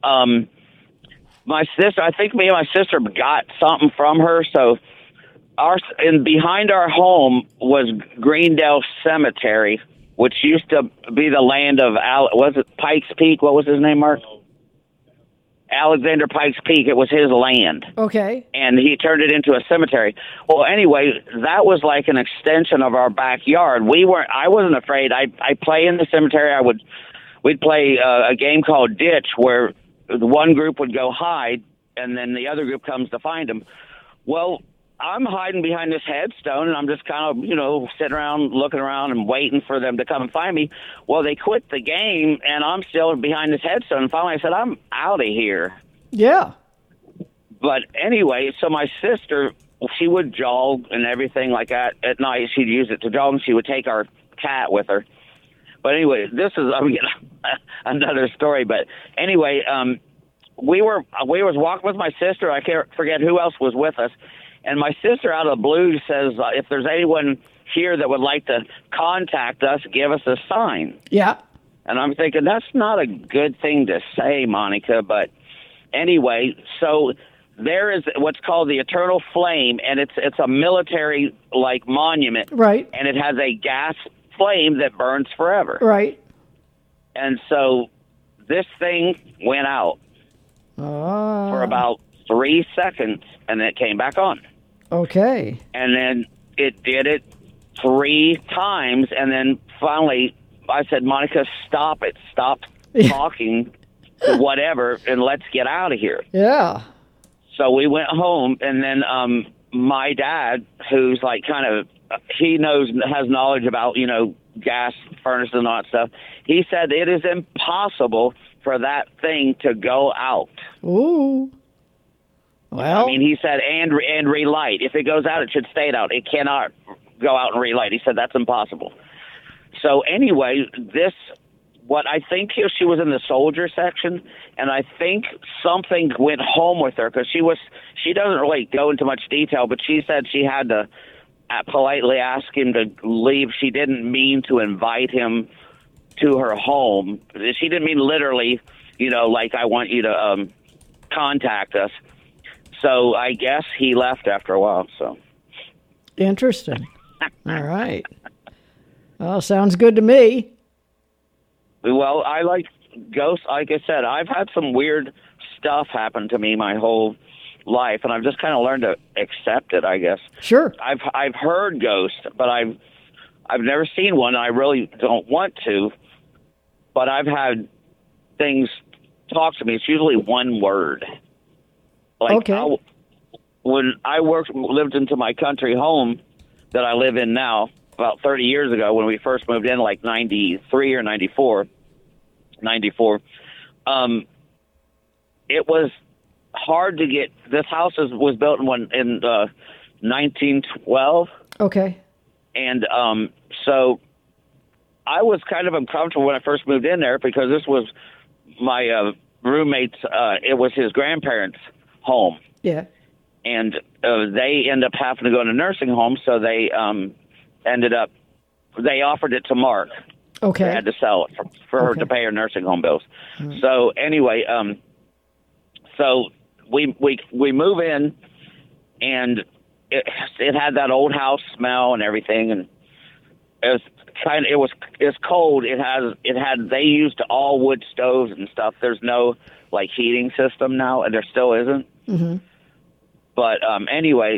my sister, I think me and my sister got something from her. So behind our home was Greendale Cemetery, which used to be the land of, was it Pikes Peak? What was his name, Mark? Alexander Pikes Peak. It was his land. Okay. And he turned it into a cemetery. Well, anyway, that was like an extension of our backyard. I wasn't afraid. I play in the cemetery. We'd play a game called Ditch, where the one group would go hide, and then the other group comes to find them. Well, I'm hiding behind this headstone, and I'm just kind of, sitting around, looking around, and waiting for them to come and find me. Well, they quit the game, and I'm still behind this headstone. And finally, I said, I'm out of here. Yeah. But anyway, so my sister, she would jog and everything like that. At night, she'd use it to jog, and she would take our cat with her. But anyway, this is another story. But anyway, we was walking with my sister. I can't forget who else was with us. And my sister, out of the blue, says, if there's anyone here that would like to contact us, give us a sign. Yeah. And I'm thinking, that's not a good thing to say, Monica. But anyway, so there is what's called the Eternal Flame, and it's a military, monument. Right. And it has a gas flame that burns forever. Right. And so this thing went out for about 3 seconds, and then it came back on. Okay. And then it did it 3 times, and then finally I said, Monica, stop it. Stop talking to whatever, and let's get out of here. Yeah. So we went home, and then my dad, who's he has knowledge about, gas furnaces and all that stuff, he said it is impossible for that thing to go out. Ooh. Well, I mean, he said, and relight. If it goes out, it should stay out. It cannot go out and relight. He said that's impossible. So anyway, what I think she was in the soldier section, and I think something went home with her because she doesn't really go into much detail, but she said she had to politely ask him to leave. She didn't mean to invite him to her home. She didn't mean literally, I want you to contact us. So I guess he left after a while. So interesting. All right. Well, sounds good to me. Well, I like ghosts. Like I said, I've had some weird stuff happen to me my whole life, and I've just kind of learned to accept it, I guess. Sure. I've heard ghosts, but I've never seen one, and I really don't want to. But I've had things talk to me. It's usually one word. Okay. When I lived into my country home that I live in now, about 30 years ago, when we first moved in, 93 or 94, it was hard to get. This house was built in 1912. Okay. And so I was kind of uncomfortable when I first moved in there because this was my roommate's. It was his grandparents' home. Yeah. And they end up having to go in a nursing home, so they they offered it to Mark. Okay. They had to sell it for her to pay her nursing home bills. Mm-hmm. So anyway, so we move in, and it had that old house smell and everything, and it was cold. They used all wood stoves and stuff. There's no heating system now, and there still isn't. Mm-hmm. But anyway,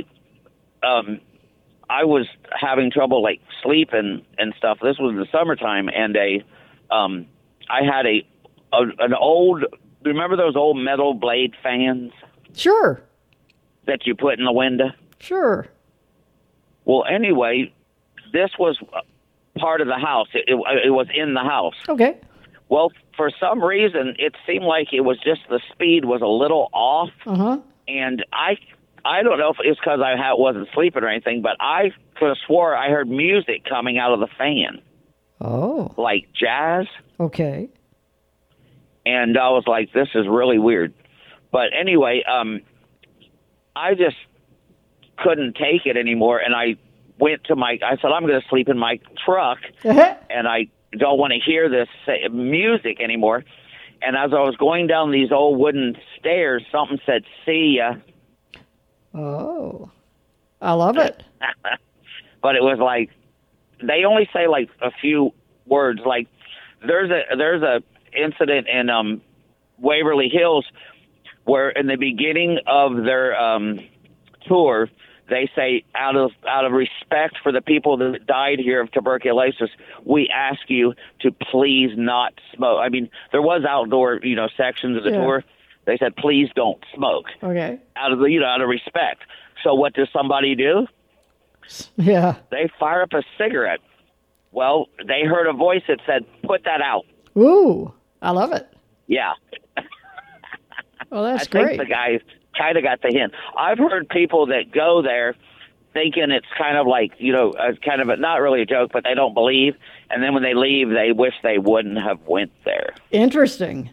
I was having trouble sleeping and stuff. This was in the summertime, and I had an old. Remember those old metal blade fans? Sure. That you put in the window? Sure. Well, anyway, this was part of the house. It was in the house. Okay. Well, for some reason, it seemed like it was just the speed was a little off. Uh-huh. And I don't know if it's because I wasn't sleeping or anything, but I could have swore I heard music coming out of the fan. Oh. Like jazz. Okay. And I was like, this is really weird. But anyway, I just couldn't take it anymore. And I said, I'm going to sleep in my truck. And I don't want to hear this music anymore. And as I was going down these old wooden stairs, something said, see ya. Oh, I love it. But it was they only say a few words. There's a incident in Waverly Hills where in the beginning of their tour, they say, out of respect for the people that died here of tuberculosis, we ask you to please not smoke. I mean, there was outdoor, sections of the tour. They said, please don't smoke. Okay. Out of respect. So what does somebody do? Yeah. They fire up a cigarette. Well, they heard a voice that said, "Put that out." Ooh, I love it. Yeah. Well, that's I think great. the guy kind of got the hint. I've heard people that go there thinking it's kind of like, kind of not really a joke, but they don't believe. And then when they leave, they wish they wouldn't have went there. Interesting.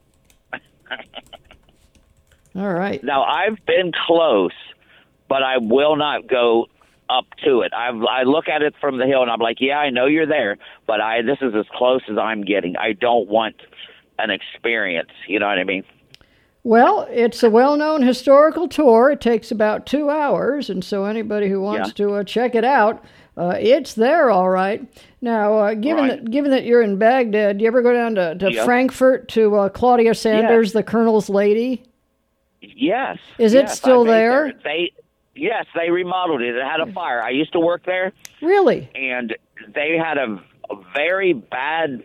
All right. Now, I've been close, but I will not go up to it. I look at it from the hill, and I'm like, yeah, I know you're there, but this is as close as I'm getting. I don't want an experience. You know what I mean? Well, it's a well-known historical tour. It takes about 2 hours, and so anybody who wants to check it out, it's there, all right. Now, given that you're in Baghdad, do you ever go down to Frankfurt to Claudia Sanders, the Colonel's lady? Yes. Is it still there? Yes, they remodeled it. It had a fire. I used to work there. Really? And they had a very bad.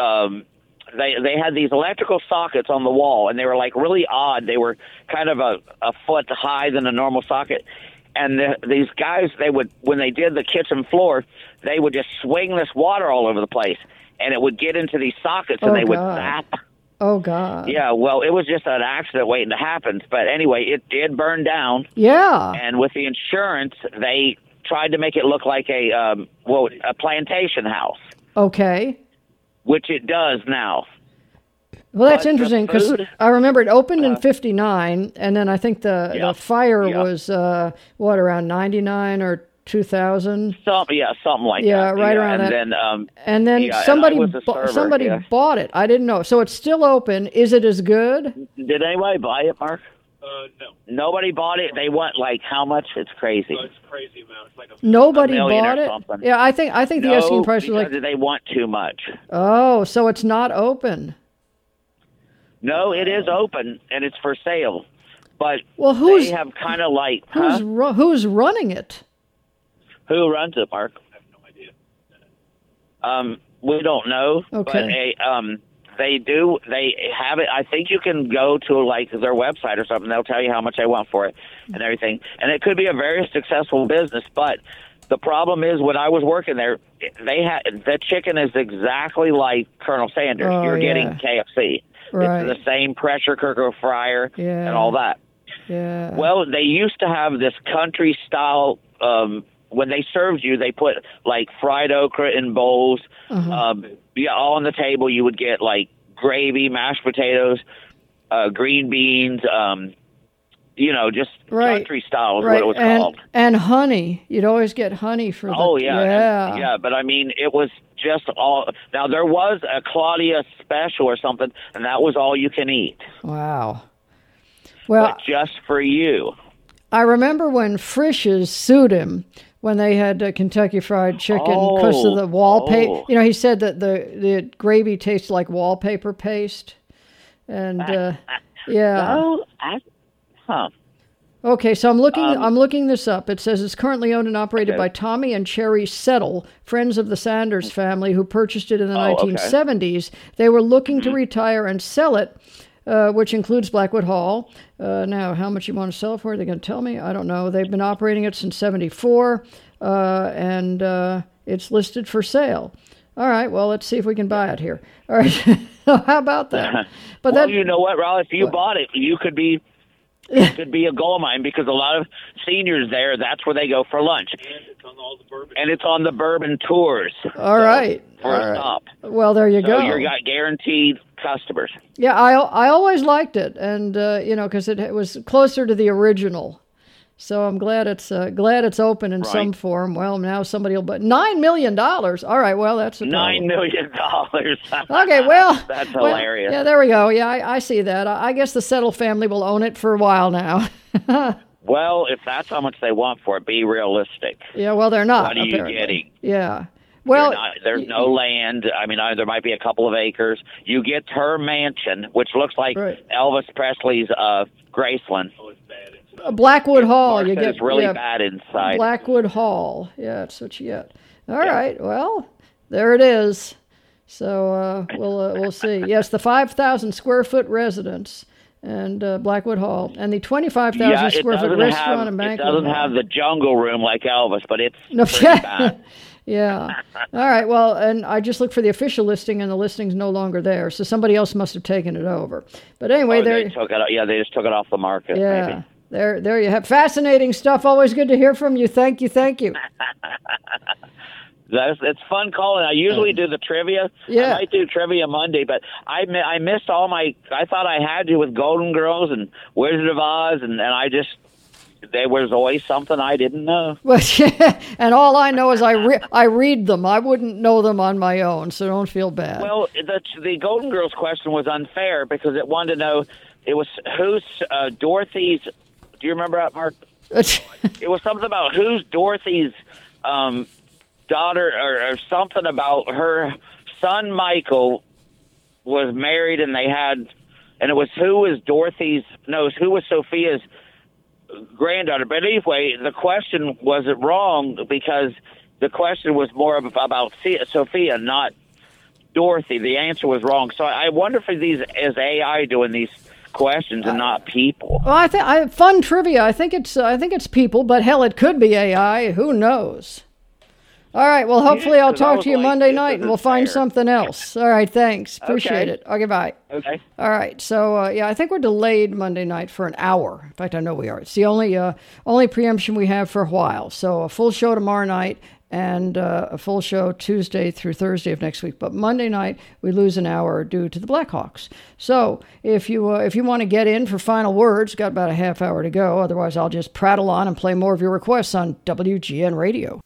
They had these electrical sockets on the wall, and they were like really odd. They were kind of a foot higher than a normal socket. And these guys, when they did the kitchen floor, they would just swing this water all over the place, and it would get into these sockets, and they would zap. Oh, God. Yeah, well, it was just an accident waiting to happen. But anyway, it did burn down. Yeah. And with the insurance, they tried to make it look like a plantation house. Okay. Which it does now. Well, that's interesting because I remember it opened in 59, and then I think the fire was, around 99 or 2000? Something like that. Yeah, right around that. And then somebody bought it. I didn't know. So it's still open. Is it as good? Did anybody buy it, Mark? No. Nobody bought it. They want how much? It's crazy. It's a crazy amount. It's like nobody bought it. Something. Yeah, I think the asking price was like. They want too much. Oh, so it's not open. No, it is open and it's for sale, but they have kind of like who's running it? Who runs it, Mark? I have no idea. We don't know. Okay. But they do. They have it. I think you can go to their website or something. They'll tell you how much they want for it and everything. And it could be a very successful business. But the problem is, when I was working there, the chicken is exactly like Colonel Sanders. Oh, You're getting KFC. Right. It's the same pressure cooker fryer and all that. Yeah. Well, they used to have this country style. When they served you, they put fried okra in bowls. All on the table. You would get gravy, mashed potatoes, green beans. Just country style is what it was called. And honey. You'd always get honey for the. Oh yeah, yeah. But I mean, it was just all. Now there was a Claudia special or something, and that was all you can eat. Wow. Well, but just for you. I remember when Frisch's sued him when they had Kentucky Fried Chicken because of the wallpaper. He said that the gravy tastes like wallpaper paste, and yeah. Okay, so I'm looking this up. It says it's currently owned and operated by Tommy and Cherry Settle, friends of the Sanders family, who purchased it in the 1970s. They were looking to retire and sell it, which includes Blackwood Hall. Now, how much you want to sell it for? Are they going to tell me? I don't know. They've been operating it since 74, and it's listed for sale. All right, well, let's see if we can buy it here. All right, how about that? But you know what, Raul? If you bought it, you could be... It could be a gold mine because a lot of seniors there, that's where they go for lunch. And it's on the bourbon tours. All right. For a stop. Well, there you go. So you got guaranteed customers. Yeah, I always liked it, and because it was closer to the original. So I'm glad it's open in some form. Well, now somebody will buy $9 million. All right, well that's $9 million. Okay, well that's hilarious. Yeah, there we go. Yeah, I see that. I guess the Settle family will own it for a while now. Well, if that's how much they want for it, be realistic. Yeah, well they're not. What are you getting? Yeah. Well, there's no land. I mean, there might be a couple of acres. You get her mansion, which looks like Elvis Presley's Graceland. Oh, it's bad. Blackwood Hall. You get it's really bad inside. Blackwood Hall. Yeah, that's what you get. All right. Well, there it is. So we'll see. Yes, the 5,000 square foot residence and Blackwood Hall, and the 25,000 square foot restaurant and banquet. It doesn't have the jungle room like Elvis, but it's pretty bad. Yeah. All right. Well, and I just looked for the official listing, and the listing's no longer there. So somebody else must have taken it over. But anyway, they took it. Yeah, they just took it off the market. Yeah. Maybe. There you have fascinating stuff. Always good to hear from you. Thank you. It's fun calling. I usually do the trivia. Yeah. I might do trivia Monday, but I missed all my. I thought I had to with Golden Girls and Wizard of Oz, and I just. There was always something I didn't know. Well, yeah, and all I know is I read them. I wouldn't know them on my own, so don't feel bad. Well, the Golden Girls question was unfair because it wanted to know it was who's Dorothy's. Do you remember that, Mark? It was something about who's Dorothy's daughter or something about her son Michael was married and they had, and it was who was Sophia's granddaughter. But anyway, the question wasn't wrong because the question was more about Sophia, not Dorothy. The answer was wrong. So I wonder if is AI doing these questions and not people. Well, I think fun trivia. I think it's people, but hell, it could be AI. Who knows? All right. Well, hopefully I'll talk to you Monday night and we'll find something else. All right. Thanks. Appreciate it. Okay. Bye. Okay. All right. So, I think we're delayed Monday night for an hour. In fact, I know we are. It's the only preemption we have for a while. So a full show tomorrow night and a full show Tuesday through Thursday of next week. But Monday night, we lose an hour due to the Blackhawks. So if you want to get in for final words, got about a half hour to go. Otherwise, I'll just prattle on and play more of your requests on WGN Radio.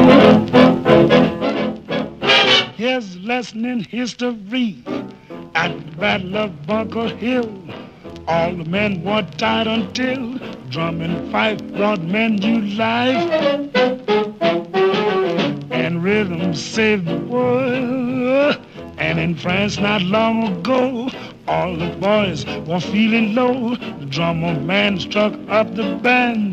Here's a lesson in history at the Battle of Bunker Hill. All the men were died until drum and fife brought men new life. And rhythm saved the world. And in France not long ago, all the boys were feeling low. The drummer man struck up the band.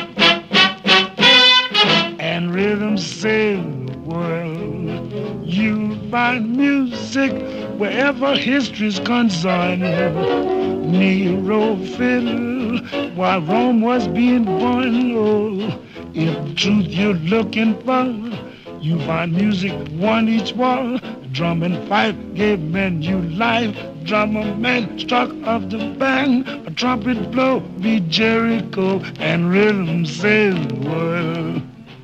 And rhythm saved the world. You find music wherever history's concerned. Nero fiddle while Rome was being born. Oh, if the truth you're looking for, you find music one each wall. Drum and fife gave men new life. Drummer man struck up the band. A trumpet blow beat Jericho, and rhythm saved the world.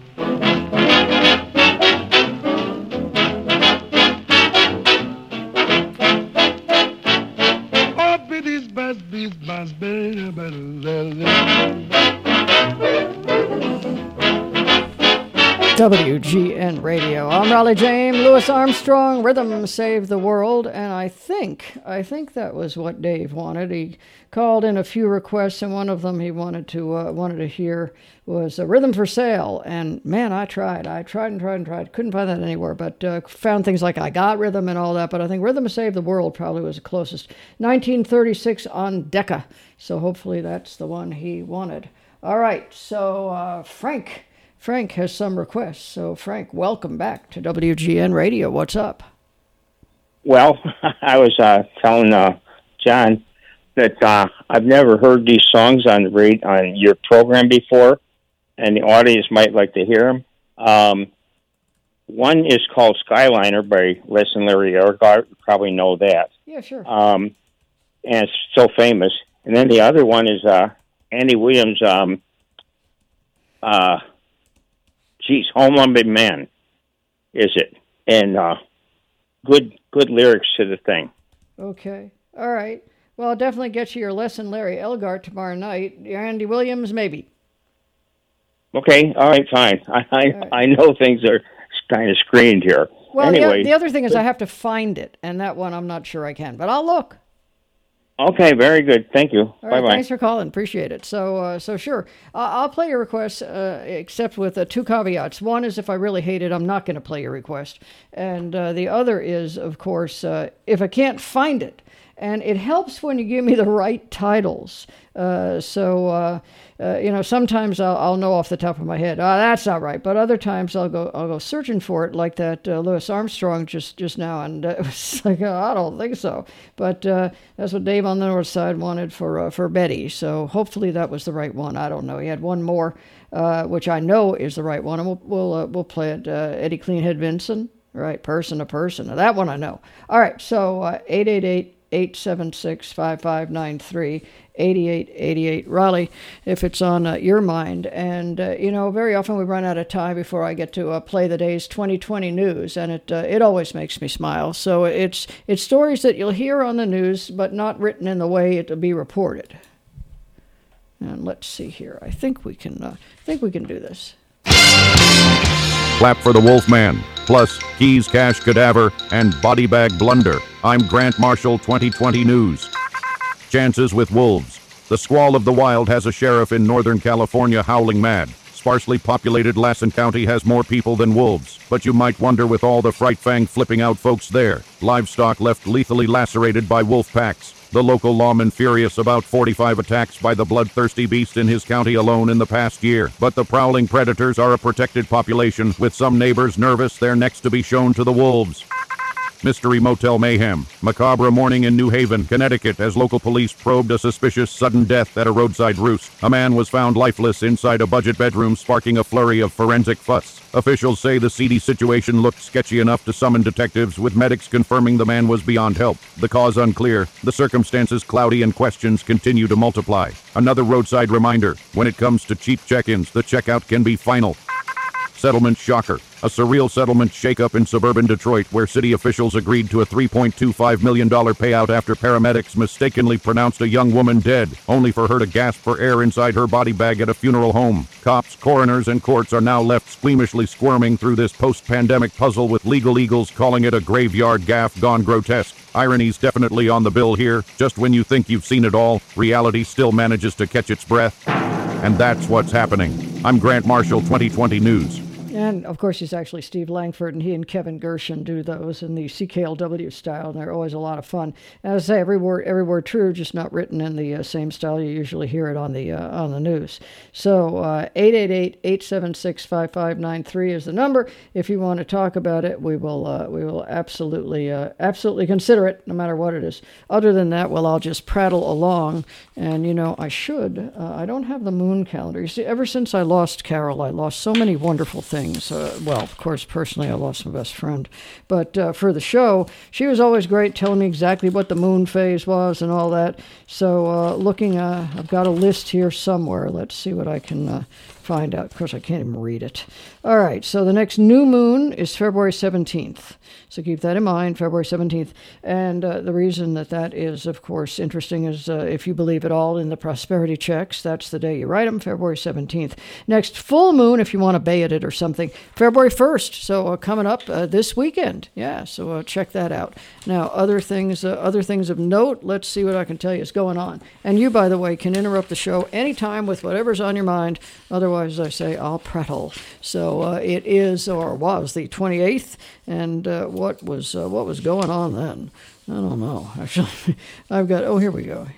WGN Radio. I'm Raleigh James. Louis Armstrong. Rhythm saved the world, and I think that was what Dave wanted. He called in a few requests, and one of them he wanted to hear was Rhythm for Sale. And man, I tried and tried. Couldn't find that anywhere, but found things like I Got Rhythm and all that. But I think Rhythm Saved the World probably was the closest. 1936 on Decca. So hopefully that's the one he wanted. All right, so Frank has some requests. So Frank, welcome back to WGN Radio. What's up? Well, I was telling John that I've never heard these songs on your program before, and the audience might like to hear them. One is called Skyliner by Les and Larry Elgart. You probably know that. Yeah, sure. And it's so famous. And then the other one is Andy Williams' Home on Big Man, is it? And good lyrics to the thing. Okay. All right. Well, I'll definitely get you your lesson, Larry Elgart, tomorrow night. Andy Williams, maybe. Okay. All right, fine. I know things are kind of screened here. Well, anyway, the other thing is I have to find it, and that one I'm not sure I can, but I'll look. Okay, very good. Thank you. All right, bye-bye. Thanks for calling. Appreciate it. So sure. I'll play your request, except with two caveats. One is if I really hate it, I'm not going to play your request. And the other is, of course, if I can't find it, and it helps when you give me the right titles. Sometimes I'll know off the top of my head, that's not right. But other times I'll go searching for it, like that Louis Armstrong just now, and it was like, I don't think so. But that's what Dave on the North Side wanted for Betty. So hopefully that was the right one. I don't know. He had one more, which I know is the right one, and we'll play it. Eddie Cleanhead Vinson, right? Person to Person. Now, that one I know. All right. So 888-876-5593. 8888 Raleigh, if it's on your mind. And, very often we run out of time before I get to play the day's 2020 news, and it always makes me smile. So it's stories that you'll hear on the news, but not written in the way it'll be reported. And let's see here. I think we can do this. Clap for the Wolfman, plus Keys Cash Cadaver and Body Bag Blunder. I'm Grant Marshall, 2020 News. Chances with wolves. The squall of the wild has a sheriff in Northern California howling mad. Sparsely populated Lassen County has more people than wolves, but you might wonder, with all the fright fang flipping out folks there, livestock left lethally lacerated by wolf packs. The local lawman furious about 45 attacks by the bloodthirsty beast in his county alone in the past year. But the prowling predators are a protected population, with some neighbors nervous they're next to be shown to the wolves. Mystery Motel Mayhem. Macabre morning in New Haven, Connecticut, as local police probed a suspicious sudden death at a roadside roost. A man was found lifeless inside a budget bedroom, sparking a flurry of forensic fuss. Officials say the seedy situation looked sketchy enough to summon detectives, with medics confirming the man was beyond help. The cause unclear, the circumstances cloudy, and questions continue to multiply. Another roadside reminder, when it comes to cheap check-ins, the checkout can be final. Settlement shocker. A surreal settlement shakeup in suburban Detroit, where city officials agreed to a $3.25 million payout after paramedics mistakenly pronounced a young woman dead, only for her to gasp for air inside her body bag at a funeral home. Cops, coroners, and courts are now left squeamishly squirming through this post-pandemic puzzle, with legal eagles calling it a graveyard gaffe gone grotesque. Irony's definitely on the bill here. Just when you think you've seen it all, reality still manages to catch its breath. And that's what's happening. I'm Grant Marshall, 2020 News. And, of course, he's actually Steve Langford, and he and Kevin Gershon do those in the CKLW style, and they're always a lot of fun. As I say, every word true, just not written in the same style you usually hear it on the news. So 888-876-5593 is the number. If you want to talk about it, we will absolutely consider it, no matter what it is. Other than that, well, I'll just prattle along, and, I should. I don't have the moon calendar. You see, ever since I lost Carol, I lost so many wonderful things. Well, of course, personally, I lost my best friend. But for the show, she was always great, telling me exactly what the moon phase was and all that. So I've got a list here somewhere. Let's see what I can find out. Of course, I can't even read it. All right, so the next new moon is February 17th. So keep that in mind, February 17th. And the reason that is, of course, interesting is if you believe at all in the prosperity checks, that's the day you write them, February 17th. Next full moon, if you want to bay at it or something, February 1st. So coming up this weekend. Yeah, so check that out. Now, other things of note, let's see what I can tell you is going on. And you, by the way, can interrupt the show anytime with whatever's on your mind. Otherwise, as I say, I'll prattle. So it is, or was, the 28th, and what was going on then? I don't know. Actually, I've got. Oh, here we go.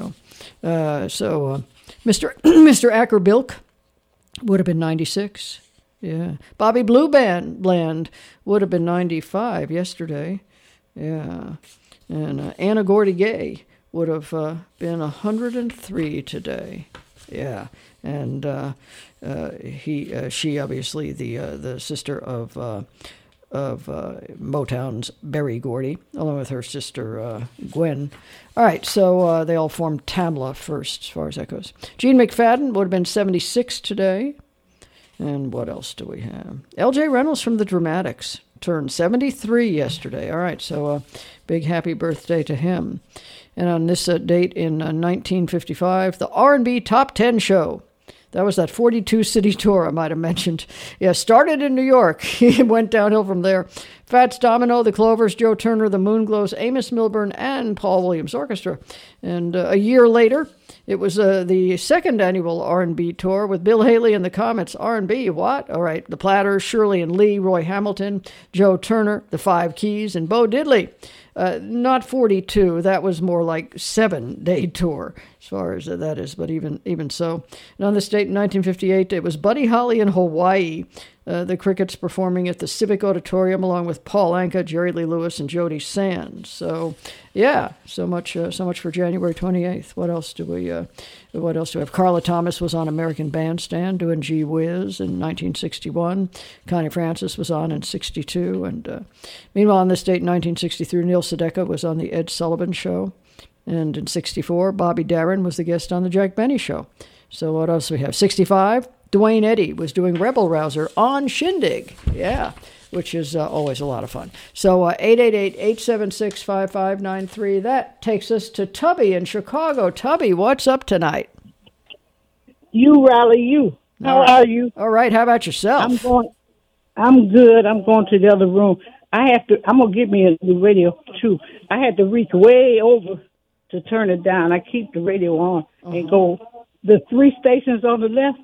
So Mr. Acker Bilk would have been 96. Yeah. Bobby Blue Bland would have been 95 yesterday. Yeah. And Anna Gordy Gay would have been 103 today. Yeah. And she obviously the sister of Motown's Berry Gordy, along with her sister Gwen. All right, so they all formed Tamla first, as far as that goes. Gene McFadden would have been 76 today. And what else do we have? L.J. Reynolds from the Dramatics turned 73 yesterday. All right, so big happy birthday to him. And on this date in 1955, the R&B Top 10 show. That was that 42-city tour I might have mentioned. Yeah, started in New York. It went downhill from there. Fats Domino, the Clovers, Joe Turner, the Moonglows, Amos Milburn, and Paul Williams Orchestra. And a year later, it was the second annual R&B tour with Bill Haley and the Comets. R&B, what? All right, the Platters, Shirley and Lee, Roy Hamilton, Joe Turner, the Five Keys, and Bo Diddley. Not 42. That was more like 7-day tour as far as that is. But even so. And on this date in 1958, it was Buddy Holly in Hawaii. The Crickets performing at the Civic Auditorium along with Paul Anka, Jerry Lee Lewis, and Jody Sands. So, yeah, so much for January 28th. What else do we have? Carla Thomas was on American Bandstand doing Gee Whiz in 1961. Connie Francis was on in 62. And meanwhile, on this date in 1963, Neil Sedaka was on the Ed Sullivan Show. And in 64, Bobby Darin was the guest on the Jack Benny Show. So what else do we have? 65. Dwayne Eddy was doing Rebel Rouser on Shindig. Yeah, which is always a lot of fun. So 888-876-5593. That takes us to Tubby in Chicago. Tubby, what's up tonight? You, Raleigh, you. How are you? All right. How about yourself? I'm good. I'm going to the other room. I'm going to get me a new radio, too. I had to reach way over to turn it down. I keep the radio on and go the 3 stations on the left.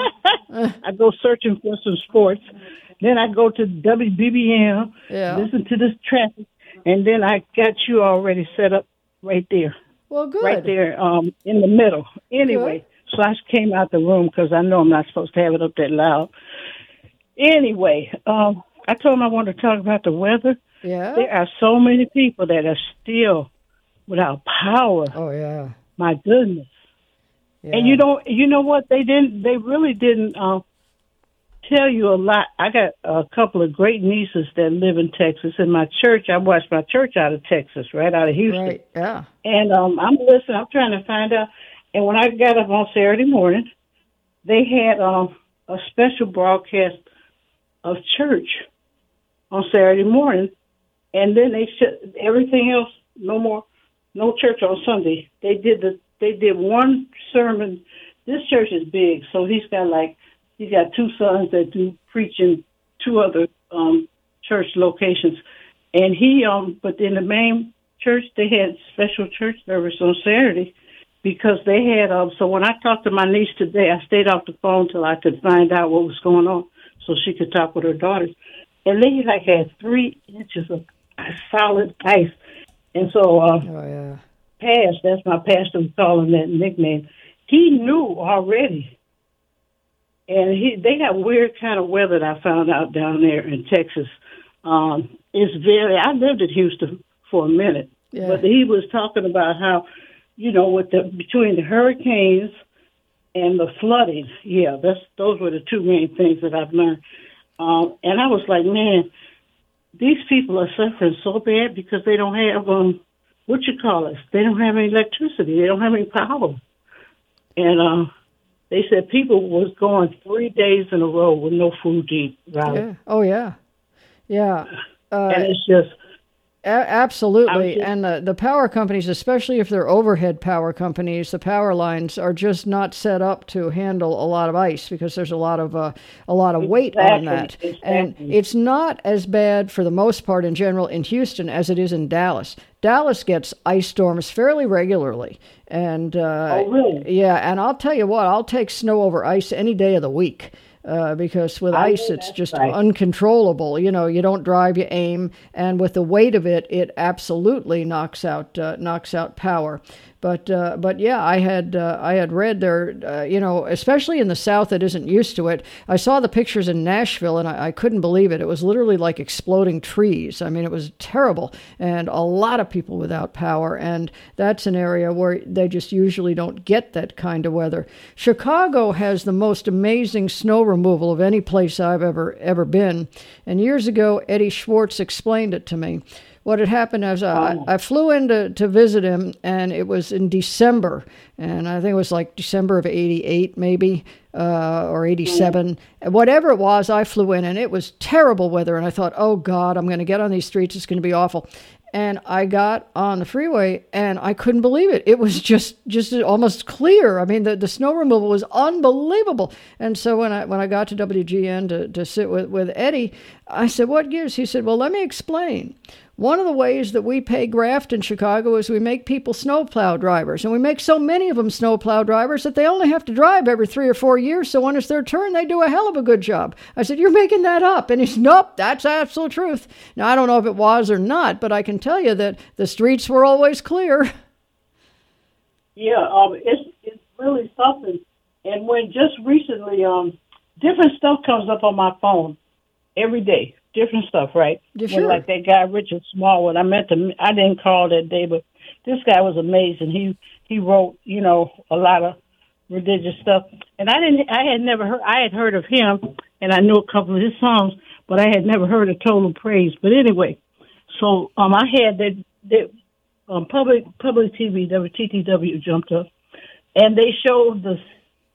I go searching for some sports. Then I go to WBBM, listen to this traffic, and then I got you already set up right there. Well, good. Right there in the middle. Anyway, so I came out the room because I know I'm not supposed to have it up that loud. Anyway, I told him I wanted to talk about the weather. Yeah. There are so many people that are still without power. Oh, yeah. My goodness. Yeah. And you know what? They really didn't tell you a lot. I got a couple of great nieces that live in Texas. In my church, I watched my church out of Texas, right out of Houston. Right, yeah. And I'm listening. I'm trying to find out. And when I got up on Saturday morning, they had a special broadcast of church on Saturday morning. And then they shut everything else, no church on Sunday. They did one sermon. This church is big, so he's got 2 sons that do preach in 2 other church locations. And but in the main church, they had special church service on Saturday because they had, so when I talked to my niece today, I stayed off the phone till I could find out what was going on so she could talk with her daughters. And they had 3 inches of solid ice. And so, that's my pastor was calling that nickname. He knew already. And they got weird kind of weather that I found out down there in Texas. I lived in Houston for a minute, but he was talking about how, between the hurricanes and the flooding, those were the 2 main things that I've learned. And I was like, man, these people are suffering so bad because they don't have, they don't have any electricity. They don't have any power. And they said people was going 3 days in a row with no food to eat. Right? Yeah. Oh, yeah. Yeah. And it's just... Absolutely. And the power companies, especially if they're overhead power companies, the power lines are just not set up to handle a lot of ice because there's a lot of weight on that. Exactly. And it's not as bad for the most part in general in Houston as it is in Dallas. Dallas gets ice storms fairly regularly. And oh, really? Yeah, and I'll tell you what, I'll take snow over ice any day of the week. Because with ice, it's just uncontrollable. You don't drive, you aim, and with the weight of it, it absolutely knocks out power. But yeah, I had read there, especially in the South that isn't used to it. I saw the pictures in Nashville, and I couldn't believe it. It was literally like exploding trees. I mean, it was terrible, and a lot of people without power. And that's an area where they just usually don't get that kind of weather. Chicago has the most amazing snow removal of any place I've ever been. And years ago, Eddie Schwartz explained it to me. What had happened is I flew in to visit him, and it was in December, and I think it was like December of 88 maybe, or 87. Whatever it was, I flew in, and it was terrible weather, and I thought, oh, God, I'm going to get on these streets. It's going to be awful. And I got on the freeway, and I couldn't believe it. It was just almost clear. I mean, the snow removal was unbelievable. And so when I got to WGN to sit with Eddie, I said, what gives? He said, well, let me explain. one of the ways that we pay graft in Chicago is we make people snowplow drivers. And we make so many of them snowplow drivers that they only have to drive every 3 or 4 years. So when it's their turn, they do a hell of a good job. I said, you're making that up. And he said, nope, that's absolute truth. Now, I don't know if it was or not, but I can tell you that the streets were always clear. Yeah, it's really something. And when just recently, different stuff comes up on my phone every day. Different stuff, right? Yeah, sure. Like that guy Richard Smallwood. I didn't call that day, but this guy was amazing. He wrote, a lot of religious stuff, and I had heard of him, and I knew a couple of his songs, but I had never heard of Total Praise. But anyway, so I had that public TV, WTTW jumped up, and they showed the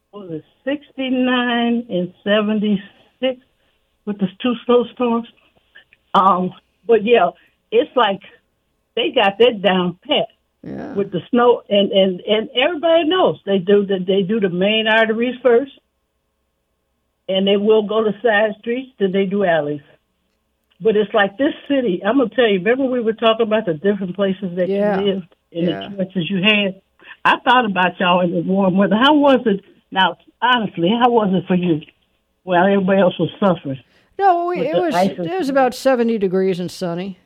69 and 76 with the 2 snowstorms. But yeah, it's like they got that down pat with the snow, and everybody knows they do the main arteries first, and they will go to side streets, then they do alleys. But it's like this city, I'm going to tell you, remember we were talking about the different places that you lived and the choices you had? I thought about y'all in the warm weather. How was it, now, honestly, how was it for you while everybody else was suffering? No, it was about 70 degrees and sunny.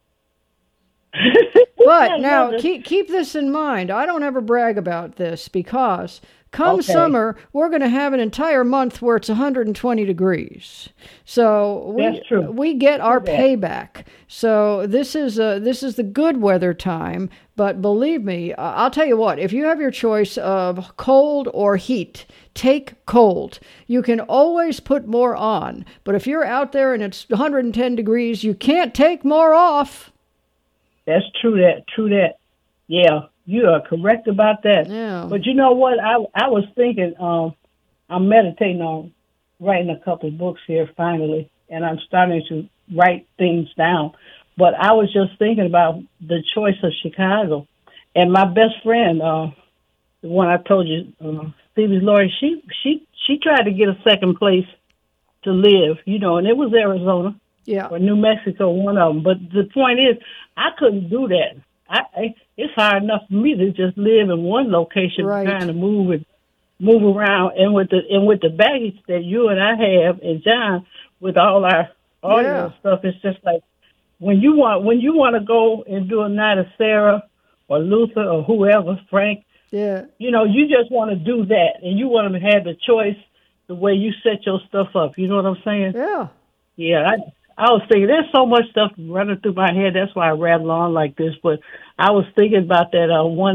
But now, keep this in mind. I don't ever brag about this because come summer, we're going to have an entire month where it's 120 degrees. So we get our payback. So this is the good weather time. But believe me, I'll tell you what, if you have your choice of cold or heat, take cold. You can always put more on. But if you're out there and it's 110 degrees, you can't take more off. That's true that. Yeah, you are correct about that. Yeah. But you know what? I was thinking, I'm meditating on writing a couple of books here finally, and I'm starting to write things down. But I was just thinking about the choice of Chicago. And my best friend, the one I told you, Stevie's Lori, she tried to get a second place to live, and it was Arizona. Yeah. Or New Mexico, one of them. But the point is, I couldn't do that. It's hard enough for me to just live in one location, trying to move around, and with the baggage that you and I have, and John, with all our audio stuff, it's just like when you want to go and do a night of Sarah or Luther or whoever, Frank. Yeah. You just want to do that, and you want to have the choice the way you set your stuff up. You know what I'm saying? Yeah. Yeah. I was thinking, there's so much stuff running through my head. That's why I rattle on like this. But I was thinking about that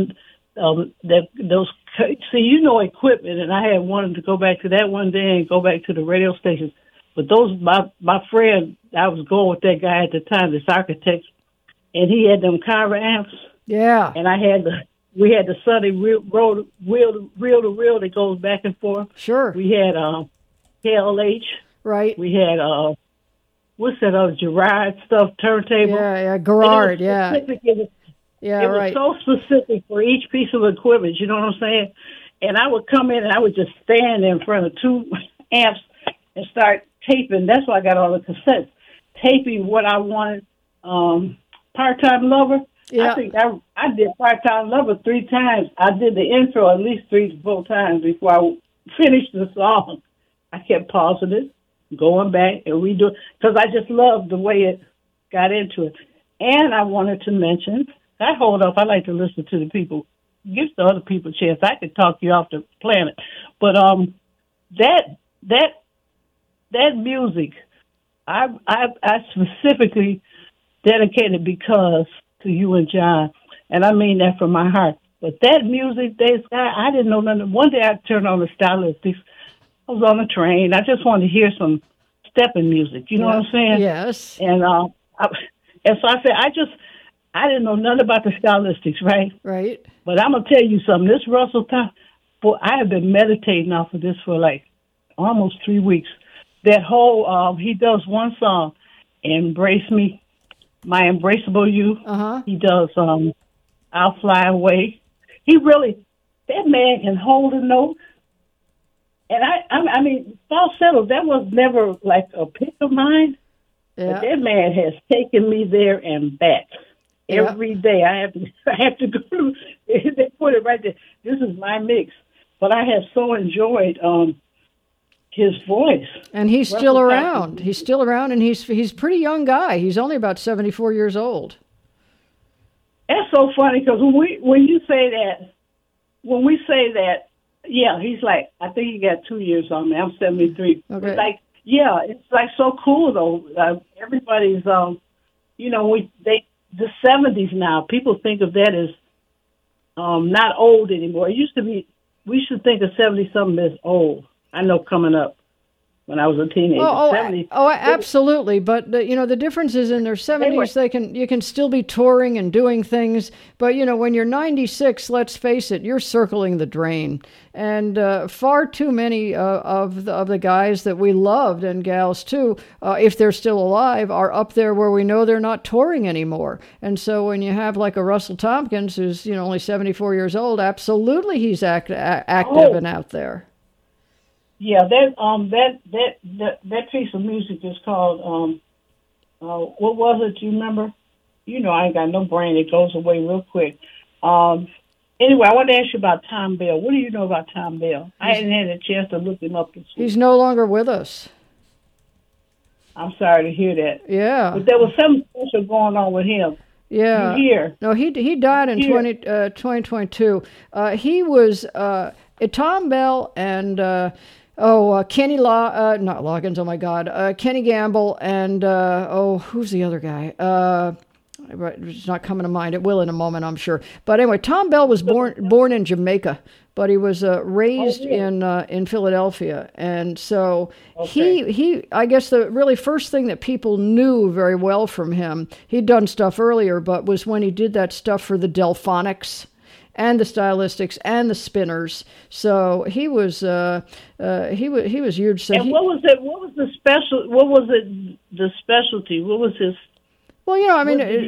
equipment, and I had wanted to go back to that one day and go back to the radio station. But my friend, I was going with that guy at the time, this architect, and he had them Carver amps. Yeah. And we had the Sunny reel to reel that goes back and forth. Sure. We had KLH. Right. We had what's that Gerard stuff, turntable? Yeah, Gerard, yeah. It was so specific for each piece of equipment, you know what I'm saying? And I would come in and I would just stand in front of 2 amps and start taping. That's why I got all the cassettes. Taping what I wanted. Part-Time Lover. Yeah. I think I did Part-Time Lover 3 times. I did the intro at least 3 to 4 times before I finished the song. I kept pausing it, going back and redo it, because I just loved the way it got into it. And I wanted to mention, I like to listen to the people, give the other people a chance. I could talk you off the planet. But that music, I specifically dedicated because to you and John, and I mean that from my heart. But that music, I didn't know nothing. One day I turned on the Stylistics. I was on the train. I just wanted to hear some stepping music. You know what I'm saying? Yes. And so I said, I didn't know nothing about the Stylistics, right? Right. But I'm gonna tell you something. This Russell Time, boy, I have been meditating off of this for like almost 3 weeks. That whole he does one song, "Embrace Me," "My Embraceable You." He does "I'll Fly Away." That man can hold a note. And I mean, falsetto, that was never like a pick of mine. But that man has taken me there and back. Every day I have to go through. They put it right there. This is my mix. But I have so enjoyed his voice. And he's still around. He's still around, and he's a pretty young guy. He's only about 74 years old. That's so funny because when we say that, yeah, he's like, I think he got 2 years on me. I'm 73. Okay. It's like, yeah, it's like so cool though. Everybody's, the 70s now. People think of that as not old anymore. It used to be. We should think of 70-something as old. I know coming up when I was a teenager. 70s. Absolutely. But the difference is in their 70s, you can still be touring and doing things. But when you're 96, let's face it, you're circling the drain. And far too many of the guys that we loved, and gals too, if they're still alive, are up there where we know they're not touring anymore. And so when you have like a Russell Tompkins who's only 74 years old, absolutely he's active and out there. Yeah, that piece of music is called what was it? Do you remember? I ain't got no brain. It goes away real quick. Anyway, I want to ask you about Thom Bell. What do you know about Thom Bell? I hadn't had a chance to look him up this week. He's no longer with us. I'm sorry to hear that. Yeah, but there was something special going on with him. Yeah. You hear? No, he died in 2022. He was Thom Bell and Kenny not Loggins. Oh my God, Kenny Gamble and who's the other guy? It's not coming to mind. It will in a moment, I'm sure. But anyway, Thom Bell was born in Jamaica, but he was raised in Philadelphia, and so he I guess the really first thing that people knew very well from him, he'd done stuff earlier, but was when he did that stuff for the Delphonics and the Stylistics and the Spinners. So he was huge. So and what was it? What was the special? What was it? The specialty? What was his? Well,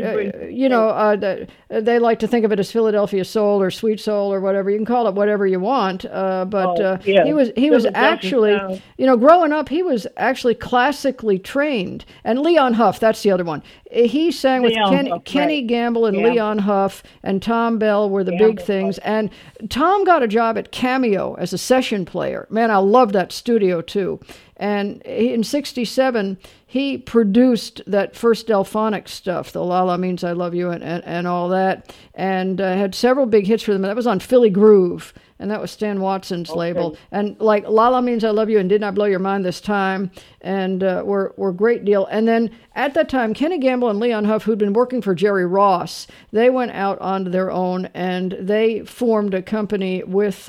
they like to think of it as Philadelphia soul or sweet soul or whatever. You can call it whatever you want. He was actually, growing up, he was actually classically trained. And Leon Huff, that's the other one. He sang with Kenny Gamble and Leon Huff, and Thom Bell were the big things. And Tom got a job at Cameo as a session player. Man, I love that studio too. And in '67, he produced that first Delphonics stuff, the La La Means I Love You and all that, and had several big hits for them. That was on Philly Groove, and that was Stan Watson's label. And like La La Means I Love You and Did Not Blow Your Mind This Time, and were a great deal. And then at that time, Kenny Gamble and Leon Huff, who'd been working for Jerry Ross, they went out onto their own, and they formed a company with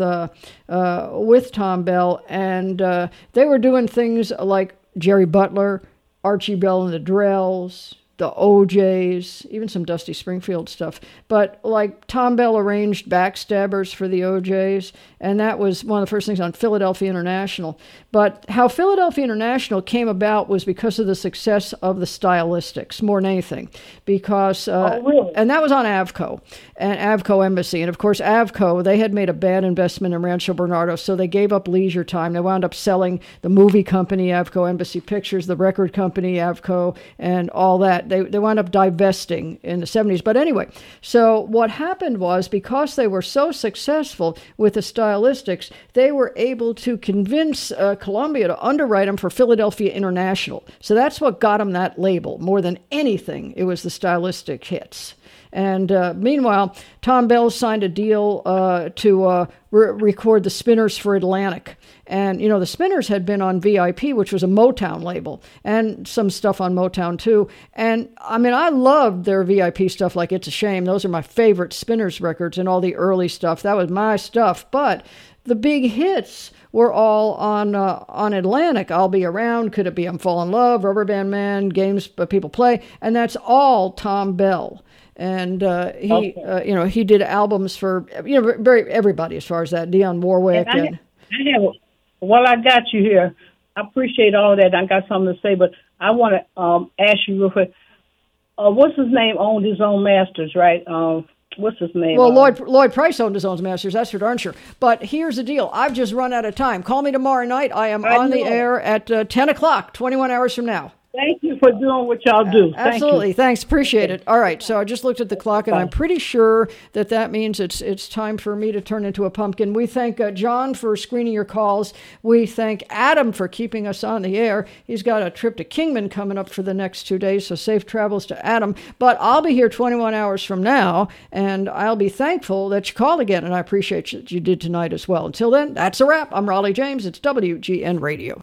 Thom Bell, and they were doing things like Jerry Butler, Archie Bell and the Drells, the OJs, even some Dusty Springfield stuff. But like Thom Bell arranged Backstabbers for the OJs, and that was one of the first things on Philadelphia International. But how Philadelphia International came about was because of the success of the Stylistics, more than anything. Because, and that was on Avco, and Avco Embassy. And of course, Avco, they had made a bad investment in Rancho Bernardo, so they gave up leisure time. They wound up selling the movie company, Avco Embassy Pictures, the record company, Avco, and all that. They wound up divesting in the 70s. But anyway, so what happened was, because they were so successful with the Stylistics, they were able to convince Columbia to underwrite them for Philadelphia International. So that's what got them that label. More than anything, it was the Stylistic hits. And meanwhile, Thom Bell signed a deal to record the Spinners for Atlantic. And, the Spinners had been on VIP, which was a Motown label, and some stuff on Motown too. And, I loved their VIP stuff like It's a Shame. Those are my favorite Spinners records, and all the early stuff. That was my stuff. But the big hits were all on Atlantic. I'll Be Around, Could It Be I'm Falling in Love, Rubber Band Man, Games People Play, and that's all Thom Bell. And he did albums for everybody as far as that. Dionne Warwick. While I got you here, I appreciate all that. I got something to say, but I want to ask you real quick. What's his name? Owned his own masters, right? What's his name? Well, Lloyd Price owned his own masters. That's for darn sure. But here's the deal. I've just run out of time. Call me tomorrow night. I am on the air at 10 o'clock, 21 hours from now. Thank you for doing what y'all do. Absolutely. Thanks. Appreciate it. All right. So I just looked at the clock, and I'm pretty sure that means it's time for me to turn into a pumpkin. We thank John for screening your calls. We thank Adam for keeping us on the air. He's got a trip to Kingman coming up for the next 2 days, so safe travels to Adam. But I'll be here 21 hours from now, and I'll be thankful that you called again, and I appreciate that you did tonight as well. Until then, that's a wrap. I'm Raleigh James. It's WGN Radio.